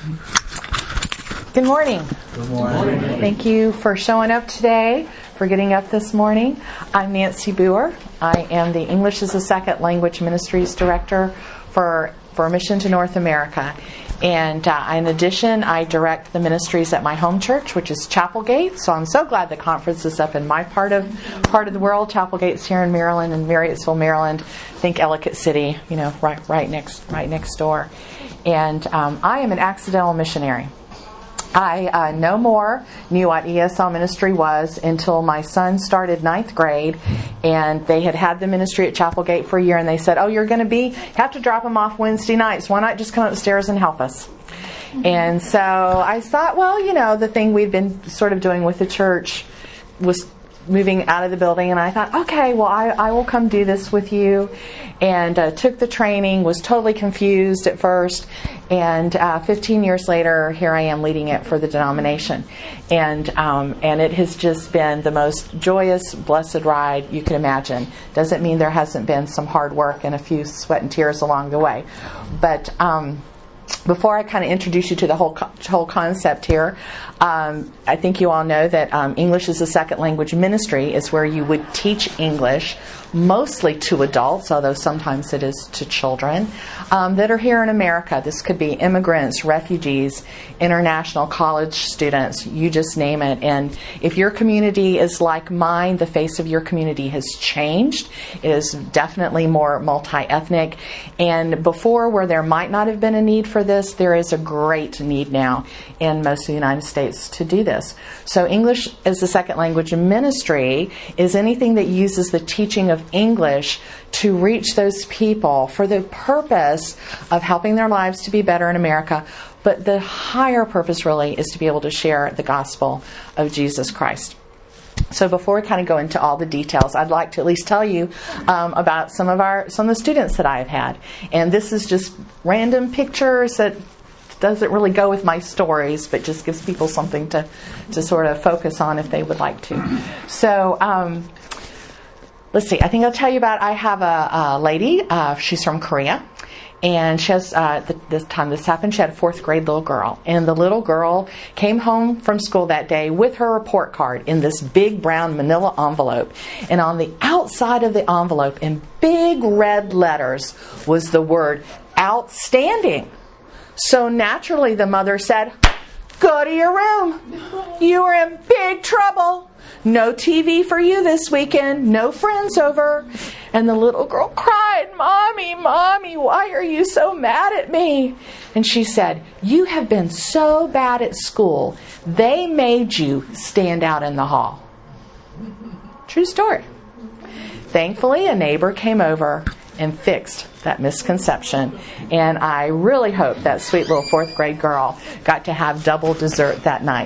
Good morning. Good morning. Thank you for showing up today, for getting up this morning. I'm Nancy Boer. I am the English as a Second Language Ministries Director for Mission to North America. And in addition, I direct the ministries at my home church, which is Chapelgate. So I'm so glad the conference is up in my part of the world. Chapelgate's here in Maryland, in Marriottsville, Maryland. Think Ellicott City, right next door. And I am an accidental missionary. I no more knew what ESL ministry was until my son started ninth grade, and they had the ministry at Chapelgate for a year, and they said, you're going to have to drop him off Wednesday nights. Why not just come upstairs and help us? And so I thought, the thing we'd been sort of doing with the church was moving out of the building, and I thought, okay, well, I will come do this with you. And took the training, was totally confused at first, and 15 years later, here I am leading it for the denomination. And it has just been the most joyous, blessed ride you can imagine. Doesn't mean there hasn't been some hard work and a few sweat and tears along the way. But before I kind of introduce you to the whole concept here, I think you all know that English as a Second Language Ministry is where you would teach English, mostly to adults, although sometimes it is to children, that are here in America. This could be immigrants, refugees, international college students, you just name it. And if your community is like mine, the face of your community has changed. It is definitely more multi-ethnic. And before, where there might not have been a need for this, there is a great need now in most of the United States to do this. So English as a Second Language Ministry is anything that uses the teaching of English to reach those people for the purpose of helping their lives to be better in America. But the higher purpose really is to be able to share the gospel of Jesus Christ. So before we kind of go into all the details, I'd like to at least tell you about some of the students that I've had. And this is just random pictures that doesn't really go with my stories, but just gives people something to sort of focus on if they would like to. So let's see. I think I'll tell you about, I have a lady. She's from Korea. And she has, this time this happened, she had a 4th grade little girl. And the little girl came home from school that day with her report card in this big brown manila envelope. And on the outside of the envelope, in big red letters, was the word outstanding. So naturally the mother said, "Go to your room. You are in big trouble. No TV for you this weekend. No friends over." And the little girl cried, "Mommy, why are you so mad at me?" And she said, "You have been so bad at school, they made you stand out in the hall." True story. Thankfully, a neighbor came over and fixed that misconception. And I really hope that sweet little 4th grade girl got to have double dessert that night.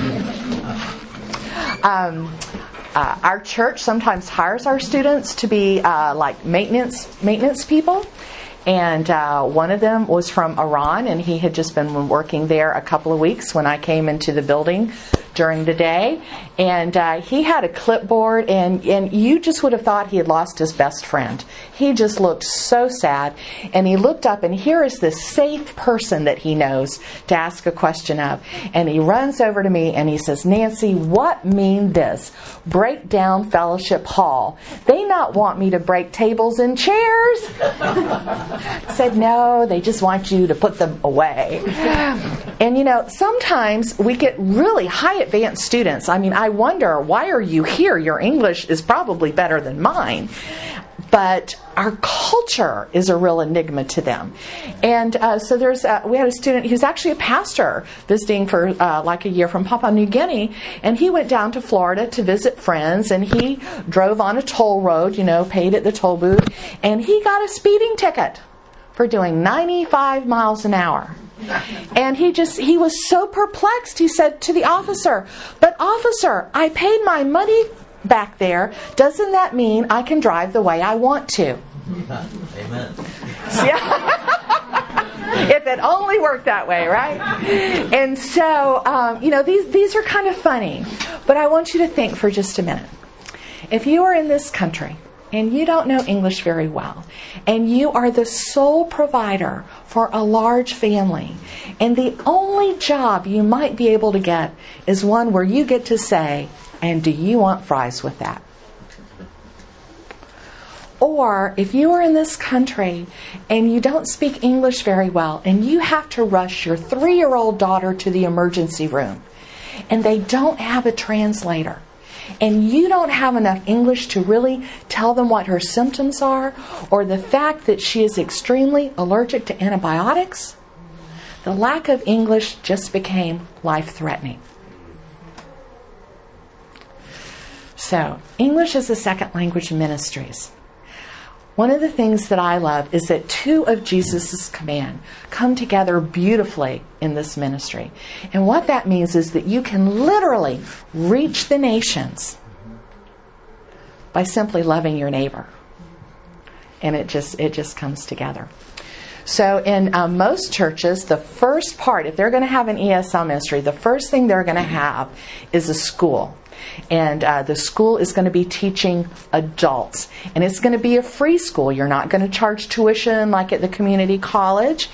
Our church sometimes hires our students to be like maintenance people. And one of them was from Iran, and he had just been working there a couple of weeks when I came into the building during the day. And he had a clipboard, and you just would have thought he had lost his best friend. He just looked so sad. And he looked up, and here is this safe person that he knows to ask a question of. And he runs over to me, and he says, "Nancy, what mean this? Break down Fellowship Hall. They not want me to break tables and chairs?" I said, "No, they just want you to put them away." And sometimes we get really high advanced students. I mean, I wonder, why are you here? Your English is probably better than mine. But our culture is a real enigma to them. And so we had a student who's actually a pastor visiting for like a year from Papua New Guinea. And he went down to Florida to visit friends. And he drove on a toll road, paid at the toll booth. And he got a speeding ticket for doing 95 miles an hour. And he was so perplexed. He said to the officer, "But officer, I paid my money back there. Doesn't that mean I can drive the way I want to?" Amen. If it only worked that way, right? And so, these are kind of funny. But I want you to think for just a minute. If you are in this country and you don't know English very well, and you are the sole provider for a large family, and the only job you might be able to get is one where you get to say, "And do you want fries with that?" Or if you are in this country and you don't speak English very well and you have to rush your 3-year-old daughter to the emergency room and they don't have a translator and you don't have enough English to really tell them what her symptoms are or the fact that she is extremely allergic to antibiotics, the lack of English just became life-threatening. So, English as a second language ministries. One of the things that I love is that 2 of Jesus' command come together beautifully in this ministry. And what that means is that you can literally reach the nations by simply loving your neighbor. And it just comes together. So in most churches, the first part, if they're going to have an ESL ministry, the first thing they're going to have is a school. And the school is going to be teaching adults. And it's going to be a free school. You're not going to charge tuition like at the community college.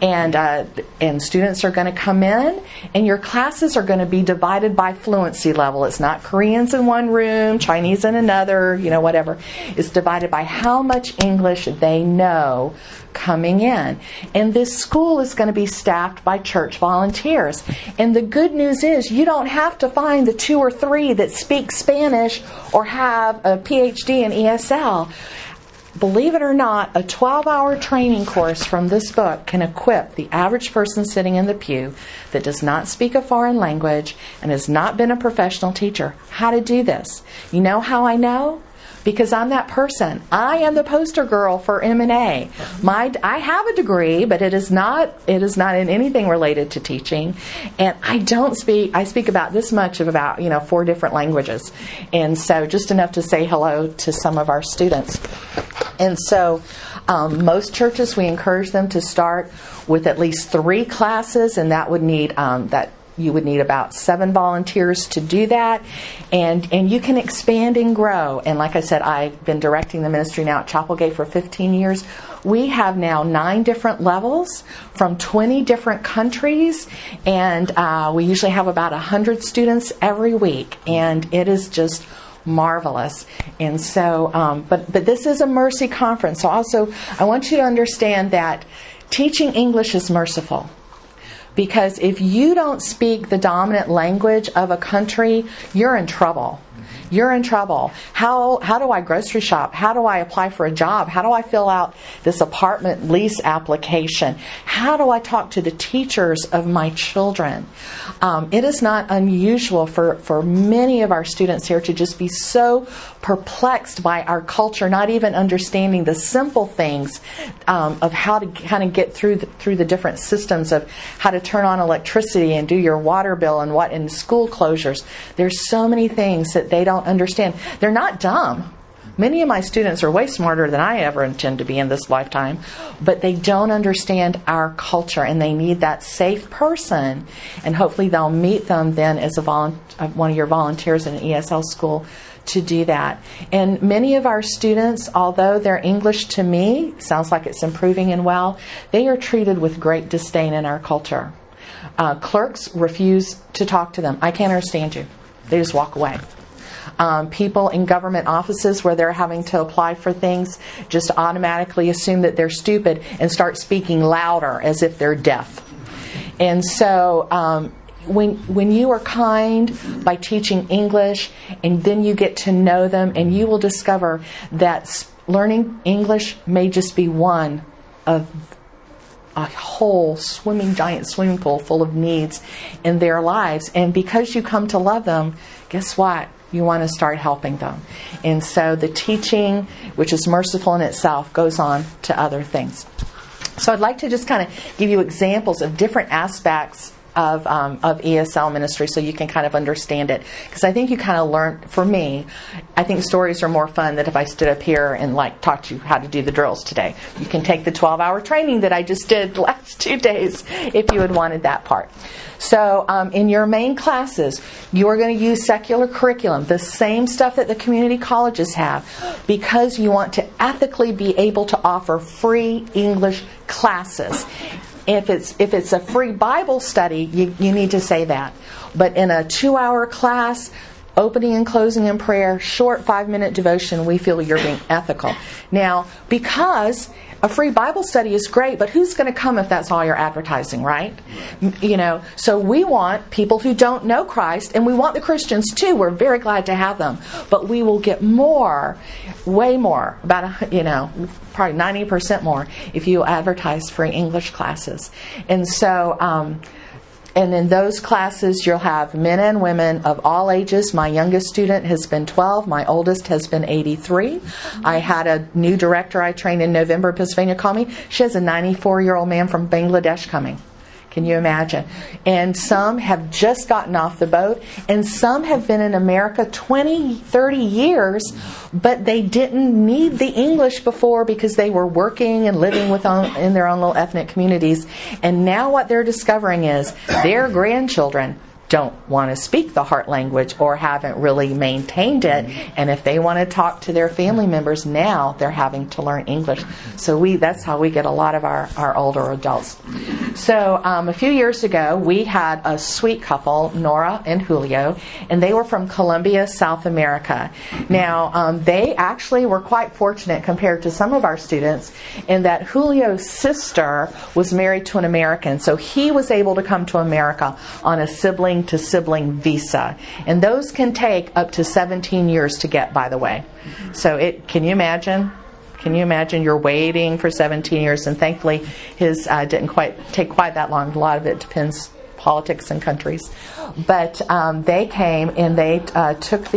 And students are going to come in. And your classes are going to be divided by fluency level. It's not Koreans in one room, Chinese in another, whatever. It's divided by how much English they know coming in. And this school is going to be staffed by church volunteers. And the good news is you don't have to find the 2 or 3 that speak Spanish or have a PhD in ESL. Believe it or not, a 12-hour training course from this book can equip the average person sitting in the pew that does not speak a foreign language and has not been a professional teacher how to do this. You know how I know? Because I'm that person. I am the poster girl for M&A. I have a degree, but it is not in anything related to teaching. And I speak about this much of about 4 different languages. And so just enough to say hello to some of our students. And so most churches, we encourage them to start with at least 3 classes, and that would need you would need about 7 volunteers to do that. And you can expand and grow. And like I said, I've been directing the ministry now at Chapelgate for 15 years. We have now 9 different levels from 20 different countries. And we usually have about 100 students every week. And it is just marvelous. And so, but this is a mercy conference. So also, I want you to understand that teaching English is merciful. Because if you don't speak the dominant language of a country, you're in trouble. You're in trouble. How do I grocery shop? How do I apply for a job? How do I fill out this apartment lease application? How do I talk to the teachers of my children? It is not unusual for many of our students here to just be so perplexed by our culture, not even understanding the simple things of how to kind of get through the different systems of how to turn on electricity and do your water bill and school closures. There's so many things that they don't understand. They're not dumb. Many of my students are way smarter than I ever intend to be in this lifetime, but they don't understand our culture, and they need that safe person, and hopefully they'll meet them then as one of your volunteers in an ESL school to do that. And many of our students, although their English to me sounds like it's improving and well, they are treated with great disdain in our culture. Clerks refuse to talk to them. I can't understand you. They just walk away. People in government offices where they're having to apply for things just automatically assume that they're stupid and start speaking louder as if they're deaf. And so when you are kind by teaching English and then you get to know them, and you will discover that learning English may just be one of a whole giant swimming pool full of needs in their lives. And because you come to love them, guess what? You want to start helping them. And so the teaching, which is merciful in itself, goes on to other things. So I'd like to just kind of give you examples of different aspects of ESL ministry so you can kind of understand it. Because I think you kind of learn, for me, I think stories are more fun than if I stood up here and like taught you how to do the drills today. You can take the 12-hour training that I just did the last 2 days if you had wanted that part. So in your main classes, you are going to use secular curriculum, the same stuff that the community colleges have, because you want to ethically be able to offer free English classes. If it's a free Bible study, you need to say that. But in a 2-hour class, opening and closing in prayer, short 5-minute devotion, we feel you're being ethical. Now, because a free Bible study is great, but who's going to come if that's all you're advertising, right? So we want people who don't know Christ, and we want the Christians too. We're very glad to have them. But we will get more, way more, about, probably 90% more if you advertise free English classes. And so, and in those classes, you'll have men and women of all ages. My youngest student has been 12. My oldest has been 83. I had a new director I trained in November, Pennsylvania, call me. She has a 94-year-old man from Bangladesh coming. Can you imagine? And some have just gotten off the boat, and some have been in America 20, 30 years, but they didn't need the English before because they were working and living in their own little ethnic communities. And now what they're discovering is their grandchildren don't want to speak the heart language or haven't really maintained it. And if they want to talk to their family members, now they're having to learn English. So that's how we get a lot of our older adults. So a few years ago, we had a sweet couple, Nora and Julio, and they were from Colombia, South America. Now, they actually were quite fortunate compared to some of our students in that Julio's sister was married to an American. So he was able to come to America on a sibling-to-sibling visa. And those can take up to 17 years to get, by the way. So can you imagine? Can you imagine you're waiting for 17 years? And thankfully, his didn't take quite that long. A lot of it depends politics and countries. But they came and they took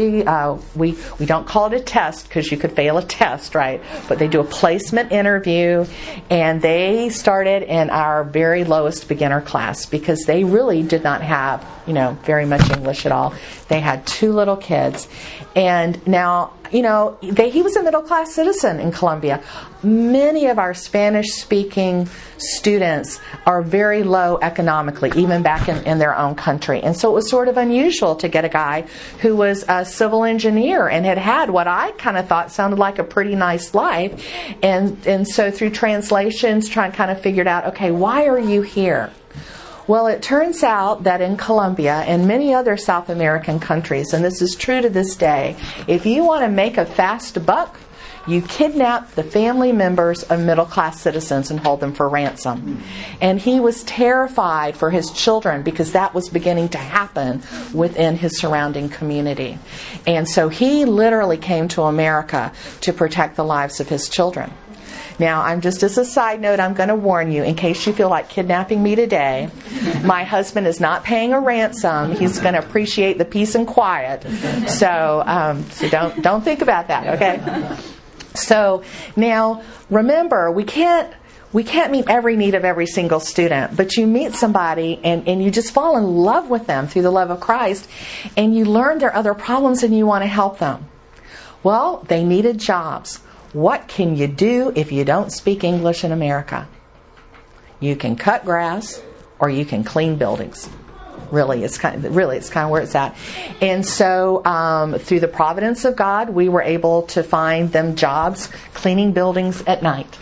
we don't call it a test because you could fail a test, right? But they do a placement interview, and they started in our very lowest beginner class because they really did not have, very much English at all. They had 2 little kids. And now, he was a middle-class citizen in Colombia. Many of our Spanish-speaking students are very low economically, even back in their own country. And so it was sort of unusual to get a guy who was a civil engineer and had what I kind of thought sounded like a pretty nice life. And so through translations, trying to kind of figure out, okay, why are you here? Well, it turns out that in Colombia and many other South American countries, and this is true to this day, if you want to make a fast buck, you kidnap the family members of middle-class citizens and hold them for ransom. And he was terrified for his children because that was beginning to happen within his surrounding community. And so he literally came to America to protect the lives of his children. Now, as a side note, I'm going to warn you, in case you feel like kidnapping me today, my husband is not paying a ransom. He's going to appreciate the peace and quiet. So don't think about that, okay? So now, remember, we can't meet every need of every single student, but you meet somebody and you just fall in love with them through the love of Christ, and you learn their other problems and you want to help them. Well, they needed jobs. What can you do if you don't speak English in America? You can cut grass or you can clean buildings. Really, it's kind of where it's at. And so through the providence of God, we were able to find them jobs cleaning buildings at night.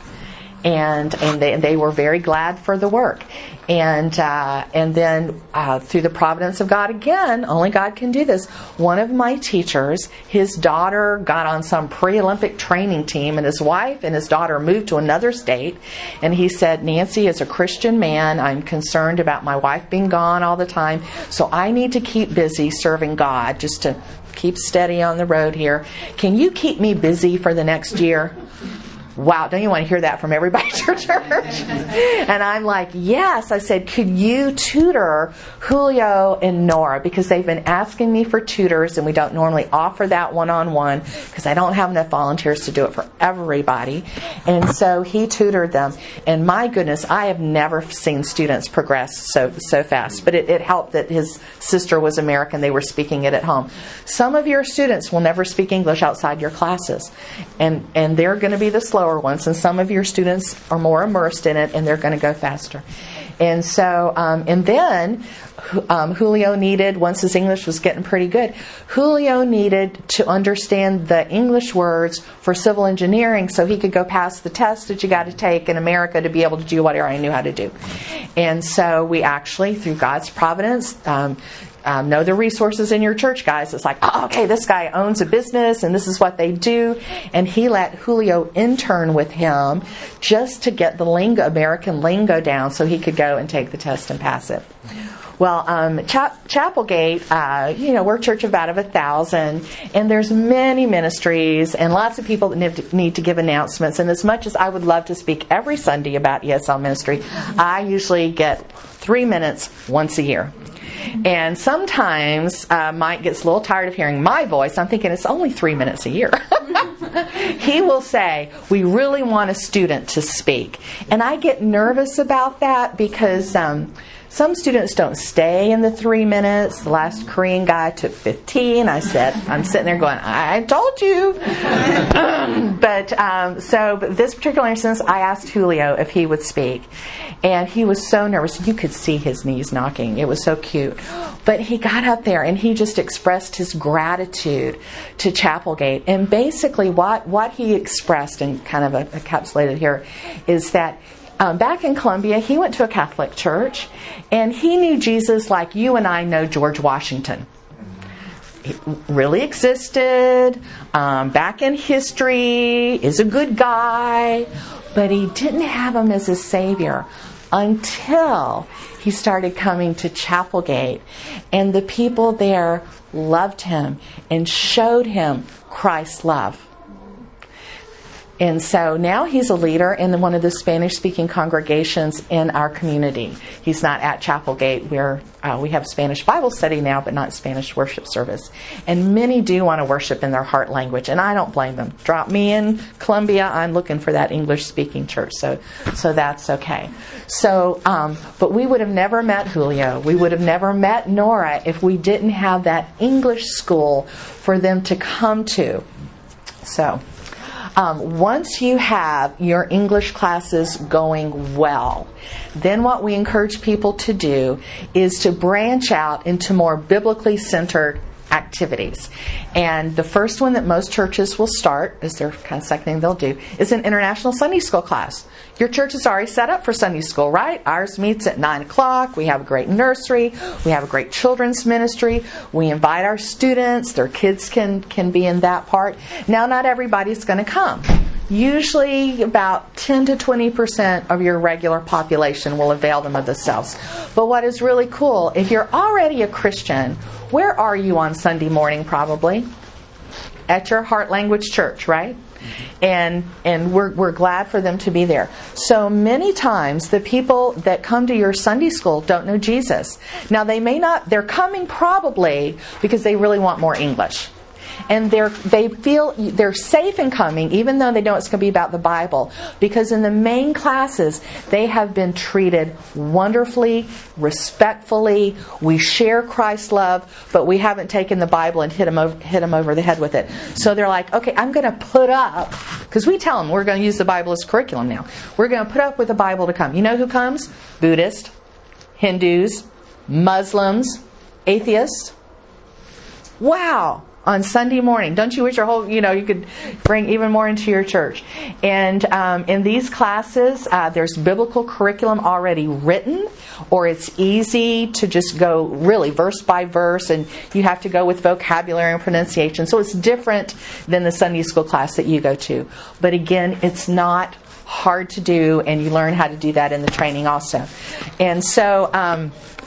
And they were very glad for the work. And then through the providence of God again, only God can do this. One of my teachers, his daughter got on some pre-Olympic training team, and his wife and his daughter moved to another state. And he said, Nancy, as a Christian man, I'm concerned about my wife being gone all the time, so I need to keep busy serving God just to keep steady on the road here. Can you keep me busy for the next year? wow, don't you want to hear that from everybody at your church? And I'm like, yes. I said, could you tutor Julio and Nora? Because they've been asking me for tutors, and we don't normally offer that one-on-one because I don't have enough volunteers to do it for everybody. And so he tutored them. And my goodness, I have never seen students progress so fast. But it helped that his sister was American. They were speaking it at home. Some of your students will never speak English outside your classes. And they're going to be the slower ones. And some of your students are more immersed in it, and they're going to go faster. And so, and then Julio needed, once his English was getting pretty good, Julio needed to understand the English words for civil engineering so he could go pass the test that you got to take in America to be able to do whatever I knew how to do. And so we actually, through God's providence, know the resources in your church, guys. It's like, oh, okay, this guy owns a business and this is what they do. And he let Julio intern with him just to get the American lingo down so he could go and take the test and pass it. Well, Chapelgate, we're a church of about 1,000, and there's many ministries and lots of people that need to give announcements. And as much as I would love to speak every Sunday about ESL ministry, I usually get 3 minutes once a year. And sometimes Mike gets a little tired of hearing my voice. I'm thinking it's only 3 minutes a year. He will say, we really want a student to speak. And I get nervous about that because some students don't stay in the 3 minutes. The last Korean guy took 15. I'm sitting there going, I told you. But this particular instance, I asked Julio if he would speak. And he was so nervous. You could see his knees knocking. It was so cute. But he got up there and he just expressed his gratitude to Chapelgate. And basically what he expressed, and kind of encapsulated here, is that back in Columbia, he went to a Catholic church, and he knew Jesus like you and I know George Washington. He really existed, back in history, is a good guy, but he didn't have him as his Savior until he started coming to Chapelgate, and the people there loved him and showed him Christ's love. And so now he's a leader in one of the Spanish-speaking congregations in our community. He's not at Chapelgate, where we have Spanish Bible study now, but not Spanish worship service. And many do want to worship in their heart language, and I don't blame them. Drop me in Columbia, I'm looking for that English-speaking church, so that's okay. So, but we would have never met Julio. We would have never met Nora if we didn't have that English school for them to come to. So, once you have your English classes going well, then what we encourage people to do is to branch out into more biblically centered activities. And the first one that most churches will start, is their kind of second thing they'll do, is an international Sunday school class. Your church is already set up for Sunday school, right? Ours meets at 9 o'clock. We have a great nursery. We have a great children's ministry. We invite our students. Their kids can be in that part. Now, not everybody's going to come. Usually about 10 to 20% of your regular population will avail them of themselves. But what is really cool, if you're already a Christian, where are you on Sunday morning probably? At your heart language church, right? And we're glad for them to be there. So many times the people that come to your Sunday school don't know Jesus. Now they're coming probably because they really want more English. And they feel they're safe in coming, even though they know it's going to be about the Bible. Because in the main classes, they have been treated wonderfully, respectfully. We share Christ's love, but we haven't taken the Bible and hit them over the head with it. So they're like, okay, I'm going to put up, because we tell them we're going to use the Bible as curriculum now. We're going to put up with the Bible to come. You know who comes? Buddhists, Hindus, Muslims, atheists. Wow! On Sunday morning. Don't you wish your whole, you could bring even more into your church. And in these classes, there's biblical curriculum already written, or it's easy to just go really verse by verse, and you have to go with vocabulary and pronunciation. So it's different than the Sunday school class that you go to. But again, it's not hard to do, and you learn how to do that in the training also. And so,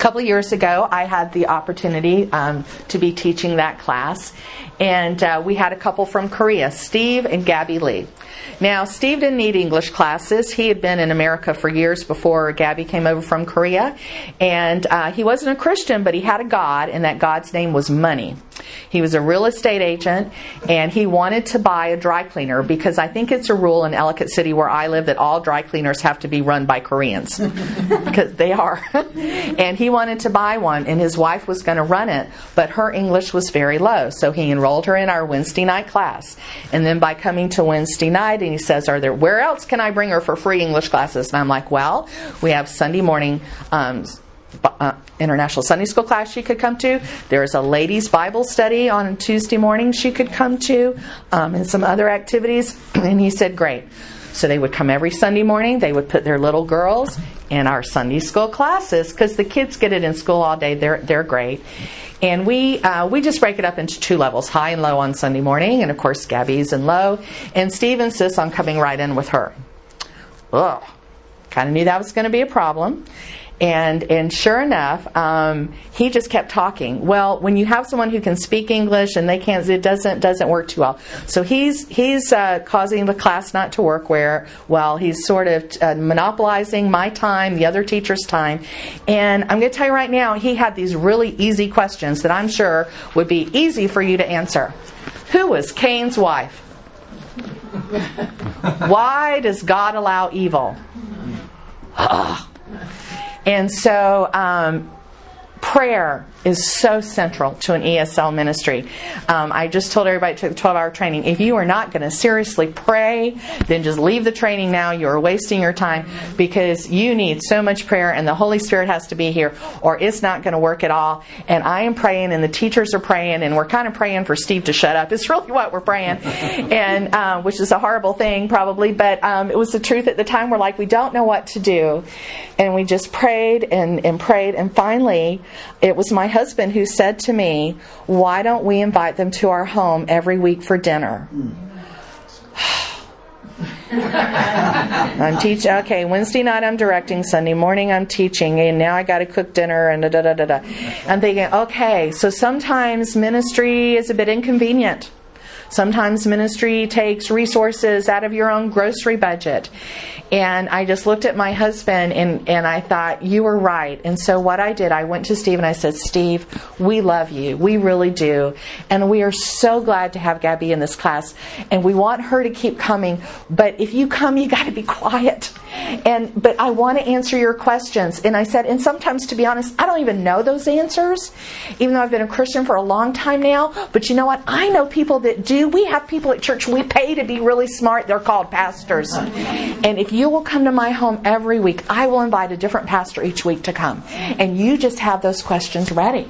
couple of years ago, I had the opportunity to be teaching that class, and we had a couple from Korea, Steve and Gabby Lee. Now, Steve didn't need English classes. He had been in America for years before Gabby came over from Korea, and he wasn't a Christian, but he had a God, and that God's name was money. He was a real estate agent, and he wanted to buy a dry cleaner because I think it's a rule in Ellicott City where I live that all dry cleaners have to be run by Koreans because they are. And he wanted to buy one, and his wife was going to run it, but her English was very low, so he enrolled her in our Wednesday night class. And then by coming to Wednesday night, and he says, where else can I bring her for free English classes? And I'm like, well, we have Sunday morning International Sunday School class she could come to. There's a ladies' Bible study on Tuesday morning she could come to, and some other activities. And he said, great. So they would come every Sunday morning. They would put their little girls in our Sunday school classes because the kids get it in school all day. They're great. And we just break it up into two levels, high and low on Sunday morning. And, of course, Gabby's in low. And Steve insists on coming right in with her. Ugh. Kind of knew that was going to be a problem. And sure enough, he just kept talking. Well, when you have someone who can speak English and they can't, it doesn't work too well. So he's causing the class not to work well. He's sort of monopolizing my time, the other teacher's time. And I'm going to tell you right now, he had these really easy questions that I'm sure would be easy for you to answer. Who was Cain's wife? Why does God allow evil? And so prayer is so central to an ESL ministry. I just told everybody to take the 12-hour training. If you are not going to seriously pray, then just leave the training now. You are wasting your time because you need so much prayer and the Holy Spirit has to be here or it's not going to work at all. And I am praying and the teachers are praying and we're kind of praying for Steve to shut up. It's really what we're praying, and which is a horrible thing probably, but it was the truth at the time. We're like, we don't know what to do. And we just prayed and prayed, and finally it was my husband who said to me, why don't we invite them to our home every week for dinner? I'm teaching. Okay, Wednesday night I'm directing, Sunday morning I'm teaching, and now I got to cook dinner and da-da-da-da-da. I'm thinking, okay, so sometimes ministry is a bit inconvenient. Sometimes ministry takes resources out of your own grocery budget. And I just looked at my husband and I thought, you were right. And so what I did, I went to Steve and I said, Steve, we love you. We really do. And we are so glad to have Gabby in this class. And we want her to keep coming. But if you come, you got to be quiet. But I want to answer your questions. And I said, and sometimes, to be honest, I don't even know those answers, even though I've been a Christian for a long time now. But you know what? I know people that do. We have people at church we pay to be really smart. They're called pastors. And if you will come to my home every week, I will invite a different pastor each week to come. And you just have those questions ready.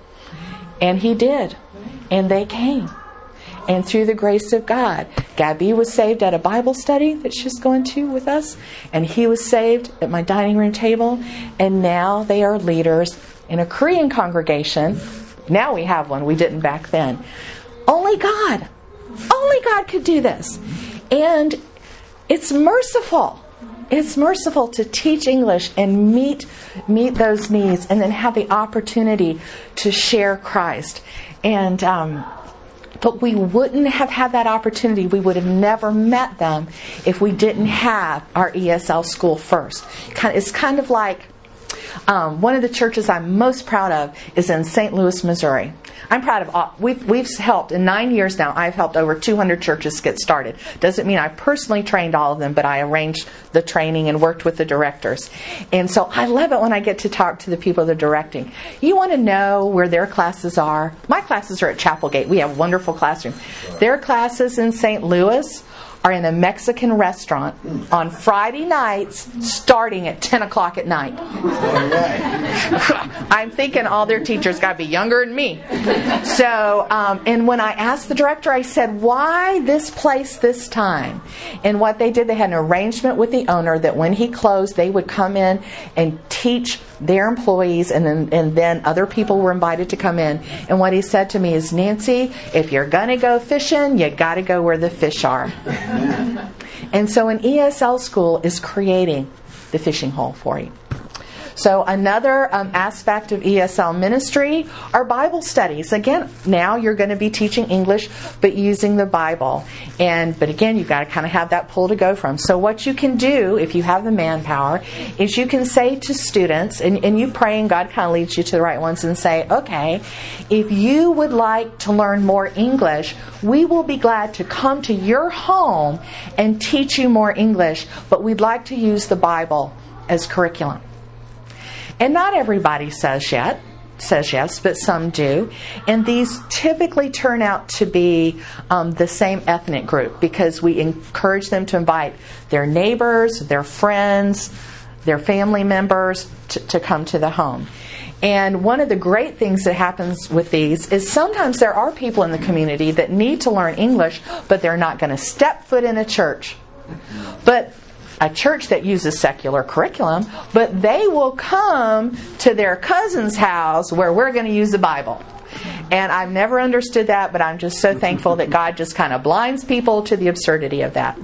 And he did. And they came. And through the grace of God, Gabby was saved at a Bible study that she's going to with us. And he was saved at my dining room table. And now they are leaders in a Korean congregation. Now we have one. We didn't back then. Only God could do this. And it's merciful. It's merciful to teach English and meet those needs and then have the opportunity to share Christ. And but we wouldn't have had that opportunity. We would have never met them if we didn't have our ESL school first. It's kind of like one of the churches I'm most proud of is in St. Louis, Missouri. I'm proud of all. We've helped, in 9 years now, I've helped over 200 churches get started. Doesn't mean I personally trained all of them, but I arranged the training and worked with the directors. And so I love it when I get to talk to the people that are directing. You want to know where their classes are? My classes are at Chapelgate. We have a wonderful classroom. Their classes in St. Louis are in a Mexican restaurant on Friday nights starting at 10 o'clock at night. I'm thinking all their teachers got to be younger than me. So, and when I asked the director, I said, why this place this time? And what they did, they had an arrangement with the owner that when he closed, they would come in and teach their employees, and then other people were invited to come in. And what he said to me is, Nancy, if you're going to go fishing, you got to go where the fish are. And so an ESL school is creating the fishing hole for you. So another aspect of ESL ministry are Bible studies. Again, now you're going to be teaching English, but using the Bible. But again, you've got to kind of have that pull to go from. So what you can do, if you have the manpower, is you can say to students, and you pray and God kind of leads you to the right ones, and say, okay, if you would like to learn more English, we will be glad to come to your home and teach you more English, but we'd like to use the Bible as curriculum. And not everybody says yes, but some do. And these typically turn out to be the same ethnic group, because we encourage them to invite their neighbors, their friends, their family members to come to the home. And one of the great things that happens with these is sometimes there are people in the community that need to learn English, but they're not going to step foot in a church. But a church that uses secular curriculum, but they will come to their cousin's house where we're going to use the Bible. And I've never understood that, but I'm just so thankful that God just kind of blinds people to the absurdity of that.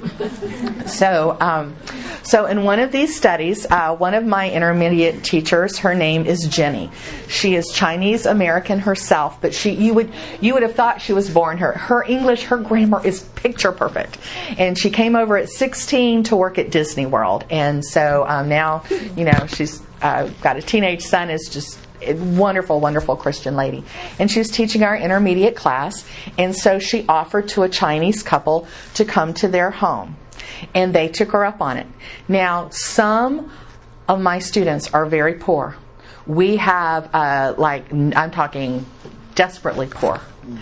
So in one of these studies, one of my intermediate teachers, her name is Jenny. She is Chinese American herself, but you would have thought she was born here. Her English, her grammar is picture perfect. And she came over at 16 to work at Disney World. And so now, she's got a teenage son, is just a wonderful, wonderful Christian lady. And she was teaching our intermediate class, and so she offered to a Chinese couple to come to their home. And they took her up on it. Now, some of my students are very poor. We have, I'm talking desperately poor.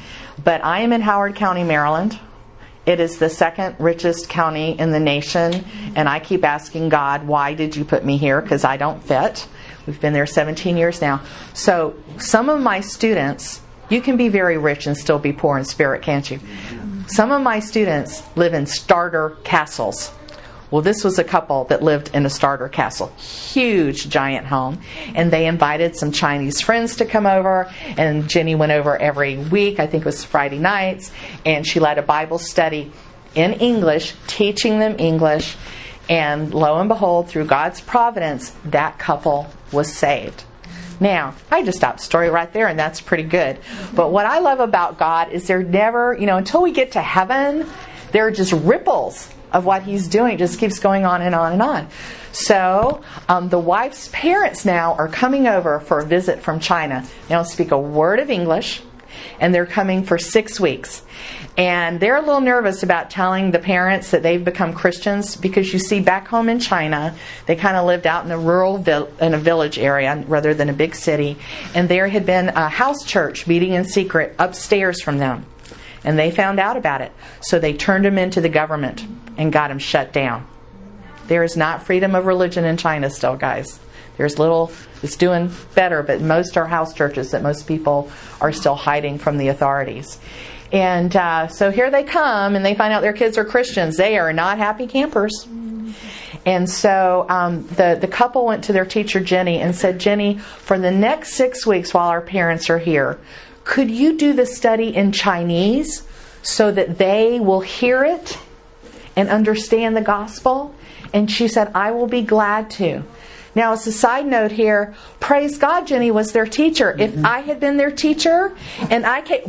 But I am in Howard County, Maryland. It is the second richest county in the nation. And I keep asking God, why did you put me here? Because I don't fit. We've been there 17 years now. So some of my students, you can be very rich and still be poor in spirit, can't you? Some of my students live in starter castles. Well, this was a couple that lived in a starter castle. Huge, giant home. And they invited some Chinese friends to come over. And Jenny went over every week. I think it was Friday nights. And she led a Bible study in English, teaching them English. And lo and behold, through God's providence, that couple was saved. Now, I just stopped the story right there, and that's pretty good. But what I love about God is there never, until we get to heaven, there are just ripples of what He's doing. It just keeps going on and on and on. So, the wife's parents now are coming over for a visit from China. They don't speak a word of English, and they're coming for 6 weeks. And they're a little nervous about telling the parents that they've become Christians, because you see, back home in China, they kind of lived out in a rural in a village area rather than a big city. And there had been a house church meeting in secret upstairs from them. And they found out about it. So they turned them into the government and got them shut down. There is not freedom of religion in China still, guys. There's it's doing better, but most are house churches that most people are still hiding from the authorities. And so here they come, and they find out their kids are Christians. They are not happy campers. And so the couple went to their teacher, Jenny, and said, Jenny, for the next 6 weeks while our parents are here, could you do the study in Chinese so that they will hear it and understand the gospel? And she said, I will be glad to. Now, as a side note here, praise God, Jenny was their teacher. If I had been their teacher and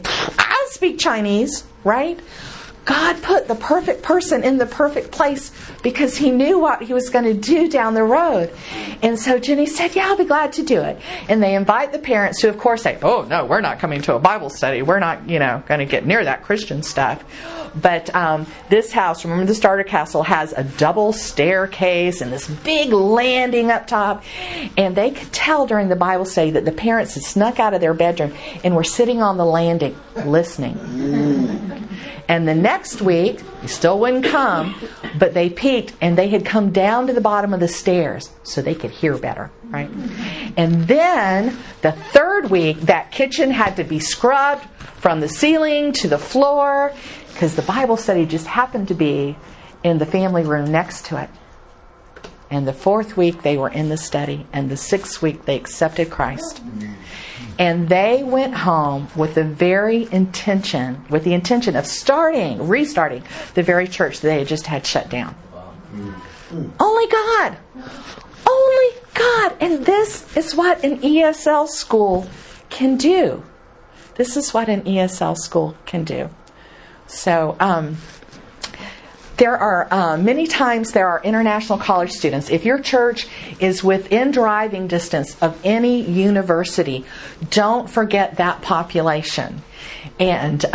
I speak Chinese, right? God put the perfect person in the perfect place because He knew what He was going to do down the road. And so Jenny said, yeah, I'll be glad to do it. And they invite the parents, who of course say, oh no, we're not coming to a Bible study. We're not, going to get near that Christian stuff. But this house, remember the starter castle, has a double staircase and this big landing up top. And they could tell during the Bible study that the parents had snuck out of their bedroom and were sitting on the landing listening. And the next week, they still wouldn't come, but they peeked and they had come down to the bottom of the stairs so they could hear better, right? And then the third week, that kitchen had to be scrubbed from the ceiling to the floor because the Bible study just happened to be in the family room next to it. And the fourth week, they were in the study. And the sixth week, they accepted Christ. And they went home with the intention of restarting the very church that they had just had shut down. Only God God, and this is what an ESL school can do. This is what an ESL school can do. So, there are many times there are international college students. If your church is within driving distance of any university, don't forget that population. And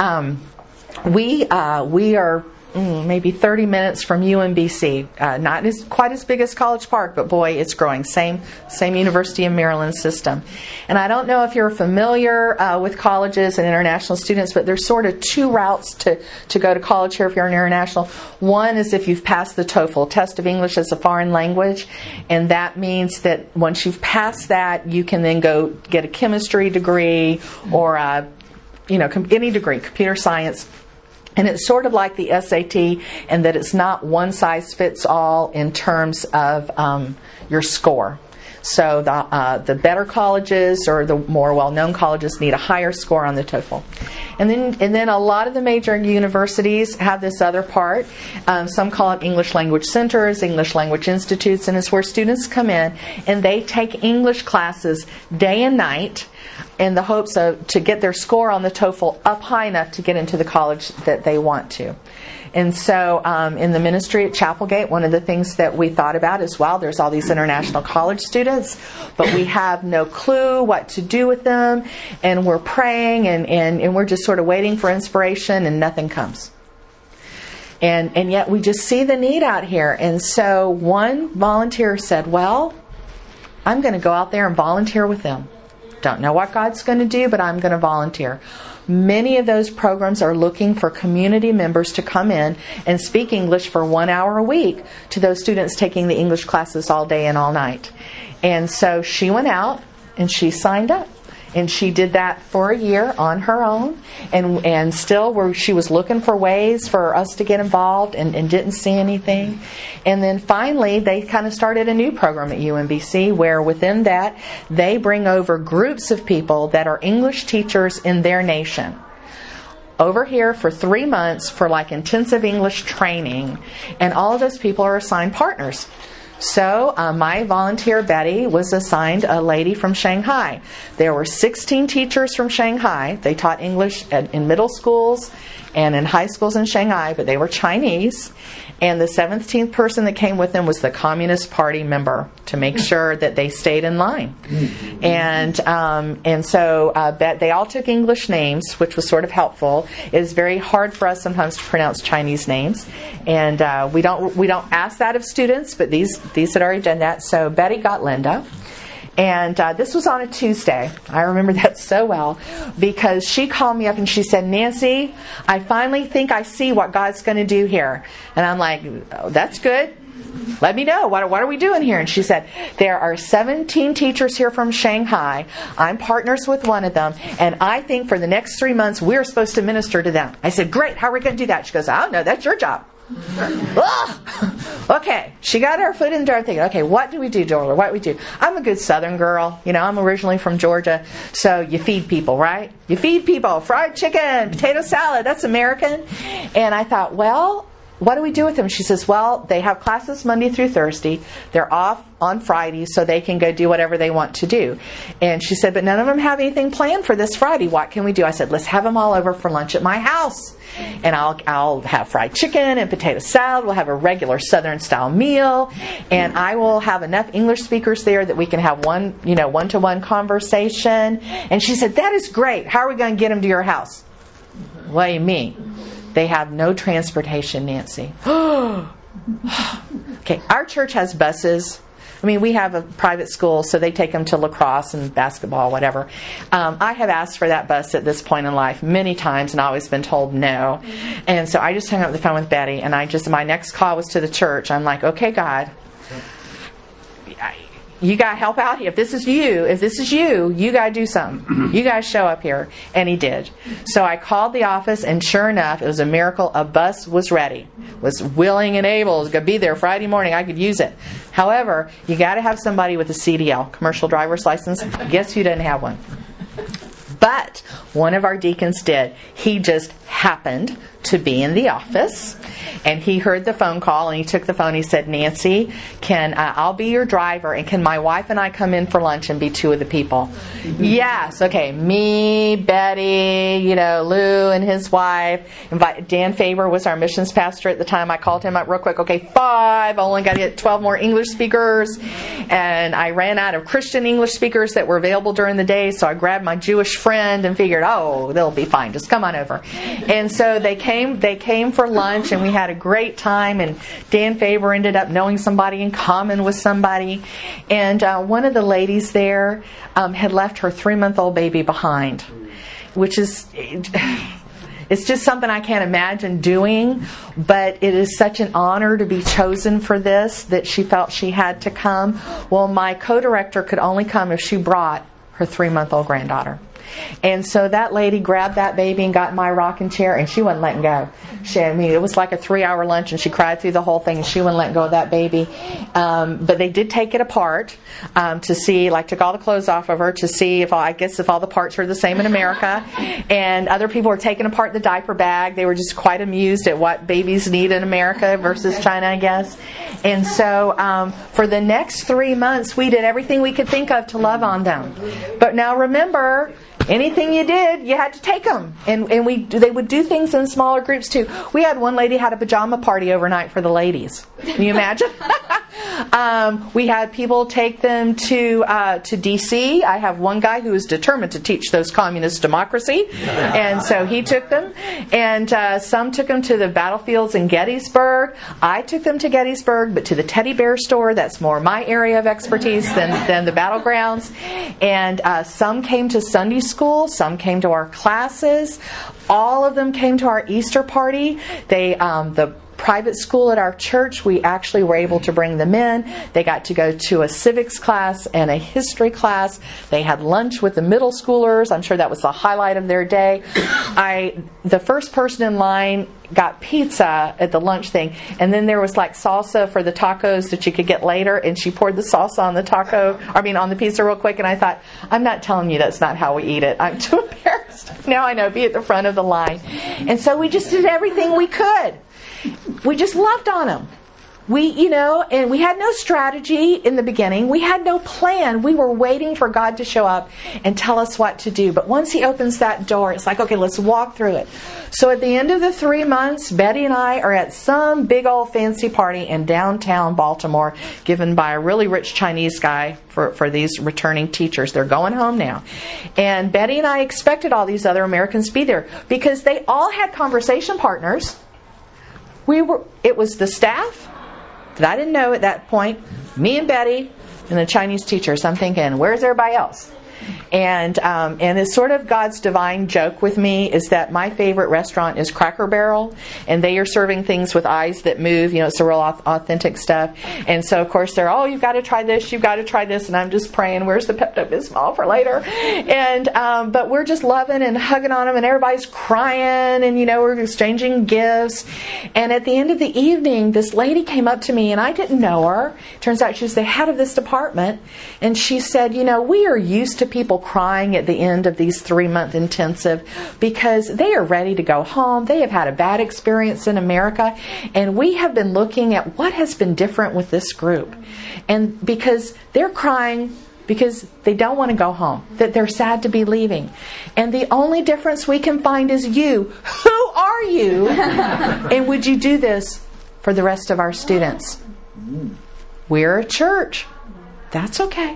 we are maybe 30 minutes from UMBC. Not quite as big as College Park, but boy, it's growing. Same University of Maryland system. And I don't know if you're familiar with colleges and international students, but there's sort of two routes to go to college here if you're an international. One is if you've passed the TOEFL, Test of English as a Foreign Language, and that means that once you've passed that, you can then go get a chemistry degree or any degree, computer science. And it's sort of like the SAT in that it's not one size fits all in terms of your score. So the better colleges or the more well-known colleges need a higher score on the TOEFL. And then a lot of the major universities have this other part. Some call it English language centers, English language institutes, and it's where students come in and they take English classes day and night in the hopes to get their score on the TOEFL up high enough to get into the college that they want to. And so in the ministry at Chapelgate, one of the things that we thought about is, well, there's all these international college students, but we have no clue what to do with them, and we're praying, and we're just sort of waiting for inspiration, and nothing comes. And yet we just see the need out here. And so one volunteer said, well, I'm going to go out there and volunteer with them. Don't know what God's going to do, but I'm going to volunteer. Many of those programs are looking for community members to come in and speak English for 1 hour a week to those students taking the English classes all day and all night. And so she went out and she signed up. And she did that for a year on her own, and still she was looking for ways for us to get involved and didn't see anything. And then finally they kind of started a new program at UMBC where within that they bring over groups of people that are English teachers in their nation over here for 3 months for like intensive English training, and all of those people are assigned partners. So my volunteer, Betty, was assigned a lady from Shanghai. There were 16 teachers from Shanghai. They taught English in middle schools and in high schools in Shanghai, but they were Chinese. And the 17th person that came with them was the Communist Party member to make sure that they stayed in line. And so they all took English names, which was sort of helpful. It is very hard for us sometimes to pronounce Chinese names, and we don't ask that of students, but these had already done that. So Betty got Linda. And this was on a Tuesday. I remember that so well because she called me up and she said, Nancy, I finally think I see what God's going to do here. And I'm like, oh, that's good. Let me know. What are we doing here? And she said, there are 17 teachers here from Shanghai. I'm partners with one of them. And I think for the next 3 months, we're supposed to minister to them. I said, great. How are we going to do that? She goes, I don't know. That's your job. Okay, she got her foot in the door thinking, okay, what do we do, Dorla? What do we do? I'm a good Southern girl. I'm originally from Georgia, so you feed people, right? You feed people fried chicken, potato salad, that's American. And I thought, well, what do we do with them? She says, well, they have classes Monday through Thursday. They're off on Friday, so they can go do whatever they want to do. And she said, but none of them have anything planned for this Friday. What can we do? I said, let's have them all over for lunch at my house. And I'll have fried chicken and potato salad. We'll have a regular Southern style meal. And I will have enough English speakers there that we can have one-to-one conversation. And she said, that is great. How are we going to get them to your house? What do you mean? They have no transportation, Nancy. Okay, our church has buses. I mean, we have a private school, so they take them to lacrosse and basketball, whatever. I have asked for that bus at this point in life many times and always been told no. And so I just hung up the phone with Betty, and my next call was to the church. I'm like, okay, God, you got to help out here. If this is you, you got to do something. You got to show up here. And he did. So I called the office, and sure enough, it was a miracle. A bus was ready, was willing and able to be there Friday morning. I could use it. However, you got to have somebody with a CDL, commercial driver's license. Guess who doesn't have one? But one of our deacons did. He just happened to be in the office, and he heard the phone call, and he took the phone. He said, Nancy, I'll be your driver, and can my wife and I come in for lunch and be two of the people? Yes. Okay. Me, Betty, Lou and his wife. Dan Faber was our missions pastor at the time. I called him up real quick. Okay, 5. I only got to get 12 more English speakers, and I ran out of Christian English speakers that were available during the day, so I grabbed my Jewish friend and figured, they'll be fine. Just come on over. And so they came for lunch, and we had a great time, and Dan Faber ended up knowing somebody in common with somebody. And one of the ladies there had left her 3-month-old baby behind, which is... It's just something I can't imagine doing, but it is such an honor to be chosen for this that she felt she had to come. Well, my co-director could only come if she brought her 3-month-old granddaughter. And so that lady grabbed that baby and got in my rocking chair, and she wasn't letting go. It was like a 3-hour lunch, and she cried through the whole thing, and she wouldn't let go of that baby. But they did take it apart to see, took all the clothes off of her to see if all the parts are the same in America. And other people were taking apart the diaper bag. They were just quite amused at what babies need in America versus China, I guess. And so for the next 3 months, we did everything we could think of to love on them. But now remember, anything you did, you had to take them. And they would do things in smaller groups too. We had one lady had a pajama party overnight for the ladies. Can you imagine? We had people take them to D.C. I have one guy who is determined to teach those communist democracy. And so he took them. And some took them to the battlefields in Gettysburg. I took them to Gettysburg, but to the teddy bear store. That's more my area of expertise than the battlegrounds. And some came to Sunday school. Some came to our classes. All of them came to our Easter party. The private school at our church, we actually were able to bring them in. They got to go to a civics class and a history class. They had lunch with the middle schoolers. I'm sure that was the highlight of their day. The first person in line got pizza at the lunch thing, and then there was salsa for the tacos that you could get later, and she poured the salsa on the pizza real quick, and I thought, I'm not telling you that's not how we eat it. I'm too embarrassed. Now I know, be at the front of the line. And so we just did everything we could. We just loved on them. And we had no strategy in the beginning. We had no plan. We were waiting for God to show up and tell us what to do. But once He opens that door, it's okay, let's walk through it. So at the end of the 3 months, Betty and I are at some big old fancy party in downtown Baltimore, given by a really rich Chinese guy for these returning teachers. They're going home now. And Betty and I expected all these other Americans to be there because they all had conversation partners. It was the staff that I didn't know at that point, me and Betty, and the Chinese teachers. I'm thinking, where's everybody else? And it's sort of God's divine joke with me is that my favorite restaurant is Cracker Barrel, and they are serving things with eyes that move. It's a real authentic stuff. And so, of course, they're, you've got to try this, and I'm just praying, where's the Pepto-Bismol for later? And but we're just loving and hugging on them, and everybody's crying, and we're exchanging gifts. And at the end of the evening, this lady came up to me, and I didn't know her. Turns out she was the head of this department, and she said, we are used to people crying at the end of these 3-month intensive because they are ready to go home. They have had a bad experience in America, and we have been looking at what has been different with this group. And because they're crying because they don't want to go home, that they're sad to be leaving. And the only difference we can find is you. Who are you? And would you do this for the rest of our students? We're a church. That's okay.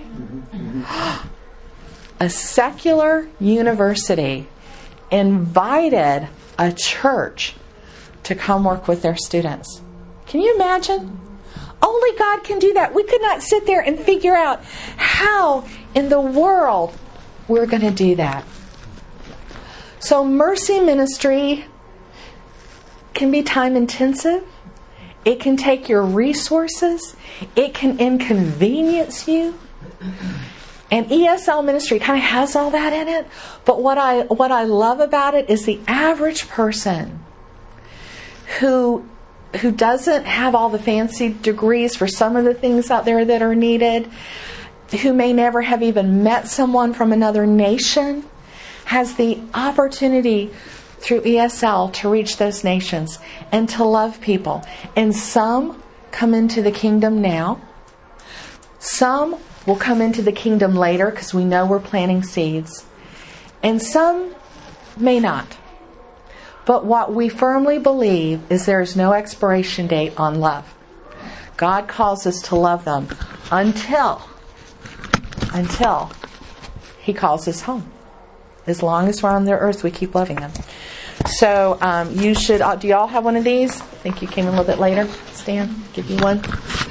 A secular university invited a church to come work with their students. Can you imagine? Only God can do that. We could not sit there and figure out how in the world we're going to do that. So Mercy Ministry can be time intensive. It can take your resources. It can inconvenience you. And ESL ministry kind of has all that in it. But what I love about it is the average person who doesn't have all the fancy degrees for some of the things out there that are needed, who may never have even met someone from another nation, has the opportunity through ESL to reach those nations and to love people. And some come into the kingdom now. Some will come into the kingdom later because we know we're planting seeds. And some may not. But what we firmly believe is there is no expiration date on love. God calls us to love them until He calls us home. As long as we're on the earth, we keep loving them. So you should. Do y'all have one of these? I think you came a little bit later. Stan, give you one.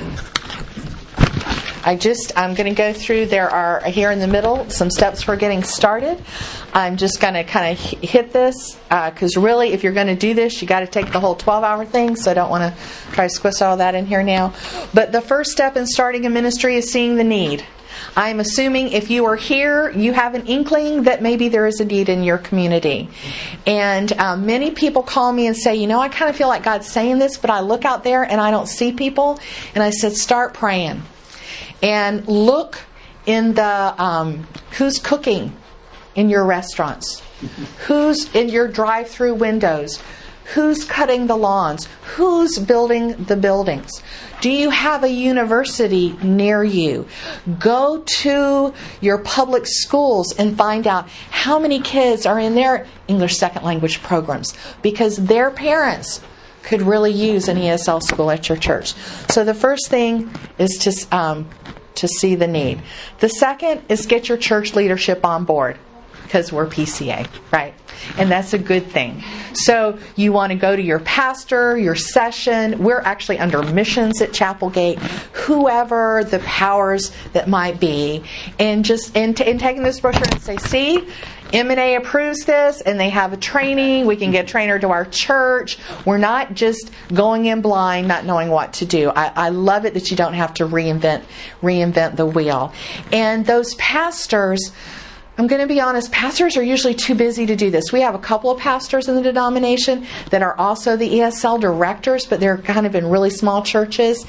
I'm going to go through. There are here in the middle some steps for getting started. I'm just going to kind of hit this because really, if you're going to do this, you got to take the whole 12-hour thing. So I don't want to try to squish all that in here now. But the first step in starting a ministry is seeing the need. I'm assuming if you are here, you have an inkling that maybe there is a need in your community. And many people call me and say, I kind of feel like God's saying this, but I look out there and I don't see people. And I said, start praying. And look in the who's cooking in your restaurants, who's in your drive-through windows, who's cutting the lawns, who's building the buildings. Do you have a university near you? Go to your public schools and find out how many kids are in their English second language programs, because their parents could really use an ESL school at your church. So the first thing is to see the need. The second is get your church leadership on board, because we're PCA, right? And that's a good thing. So you want to go to your pastor, your session. We're actually under missions at Chapelgate. Whoever the powers that might be, and taking this brochure and say, see, M&A approves this, and they have a training. We can get a trainer to our church. We're not just going in blind, not knowing what to do. I love it that you don't have to reinvent the wheel. And those pastors, I'm going to be honest, pastors are usually too busy to do this. We have a couple of pastors in the denomination that are also the ESL directors, but they're kind of in really small churches.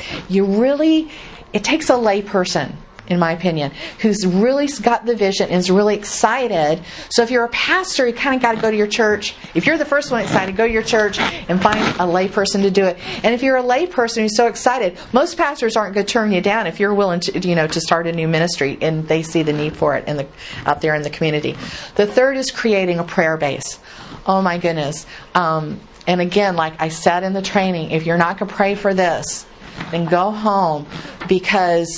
It takes a lay person, in my opinion, who's really got the vision and is really excited. So if you're a pastor, you kind of got to go to your church. If you're the first one excited, go to your church and find a lay person to do it. And if you're a lay person who's so excited, most pastors aren't going to turn you down if you're willing to start a new ministry and they see the need for it out there in the community. The third is creating a prayer base. Oh my goodness. And again, like I said in the training, if you're not going to pray for this, then go home, because